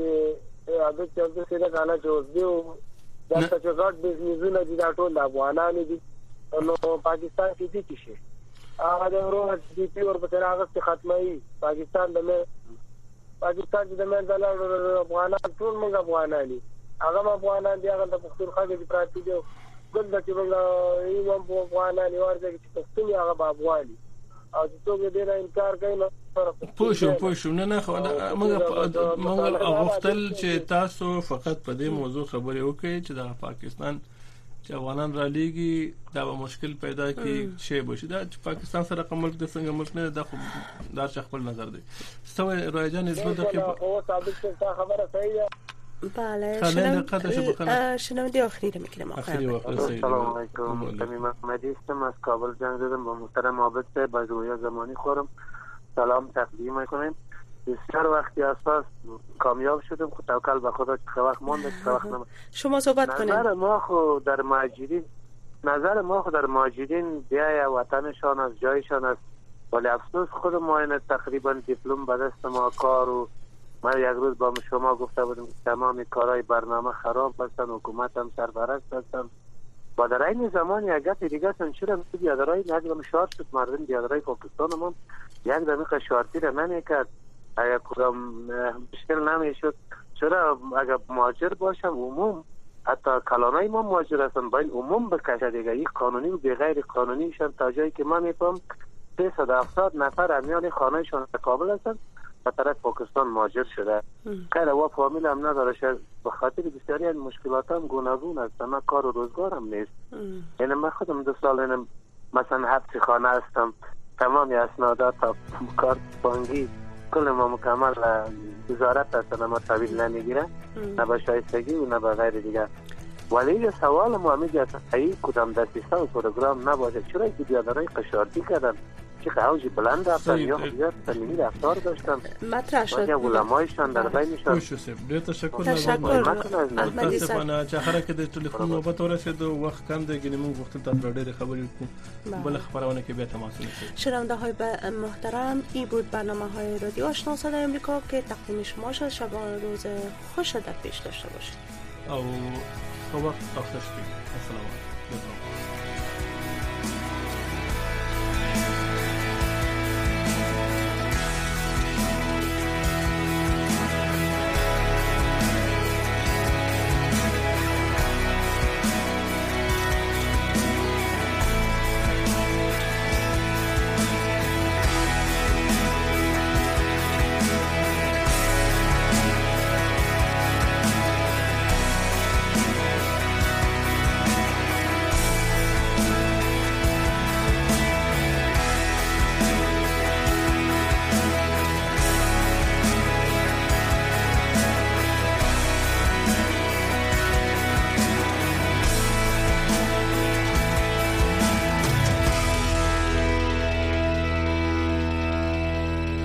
چې دا غاڼه جوړ دیو دا چې ګډ بزنسونه دي دا ټول افغانانو دي نو پاکستان کې دي شي هغه د ورو چې په اور په هغه ختمي پاکستان د مې د افغانان ټول موږ افغانان دي هغه افغانان دي هغه د پښتونخوا کې پراتی دي ګل د چې موږ یو افغانان یو ورته چې پښتون هغه افغاني او چې څوک دې نه انکار کوي نو
پوښوم نه موږ غوښتل چې تاسو فقط په دې موضوع خبرې وکړئ چې د پاکستان چې افغانان را لېږي دا به مشکل پیدا کړي شی بشي دا چې پاکستان سره کومل د څنګه ملک نه دا خپل نظر دی سوي روایجان زړه کې
او ثابت خبره صحیح ده.
بله شنونده آخری رو میکنم.
سلام علیکم. تمیم احمدی هستم از کابل زنگ زدم با محترم عابد صاحب از رویا زمانی خورم سلام تقدیم میکنیم. بسیار وقتی اساس کامیاب شدم خود توکل به خدا چه وقت مونده چه وقت نمونده.
شما صحبت کنید.
نظر ما خود در مهاجرین بیای وطنشان از جایشان است ولی افسوس خود ما این تقریبا دیپلم به دست ما کار و من یک روز با شما گفته بودم که تمام کارهای برنامه خراب هستن حکومت هم سرپرست هستن با در این زمان یک گپ دیگه سنشور هم بیادرهای نجم شارت شد مردم بیادرهای پاکستان هم یک دقیقه شارتی را نمیکرد اگر کدام مشکل نمیشد چرا اگر مهاجر باشم عموم حتی کلانای ما مهاجر هستن باید عموم بکشه دیگه یک قانونی و بغیر قانونیشان تا جایی که من میفهم 370 نفر امیان خانهشان کابل هستن به طرف پاکستان مهاجر شده خیر و فامیل هم نداره شد به خاطر بسیاری از مشکلات هم گوناگون است من کار و روزگار هم نیست یعنی من خودم 2 سال مثلا حبس خانه هستم تمامی اسنادات تا کارت بانکی کل ما مکمل وزارت هستن ما تحویل نمیگیره نه به شایستگی و نه به غیر دیگه ولی سوال ما همیشه ای کدام دستیسته و پروگرام نباشه چرا که بیادرهای قشارتی کردن چه قهوجی بلند رفتن یا خیلیت سلیمی رفتار داشتن
مطرح شد
علمایشان در بینشان
تشکر
متاسفانه
چې حرکت د ټلیفون نوبت ورسید وخت کم دی ګنې موږ وخت ته ډېر خبرې کوو بل خبرونه کې بیا تماس ونیسئ.
شنونده های محترم این بود برنامه‌های رادیو آشنا صدای آمریکا که تقدیم شما شد. شبانه روز خوش در پیش داشته باشید.
او وخت او ښه شپه. السلام علیکم.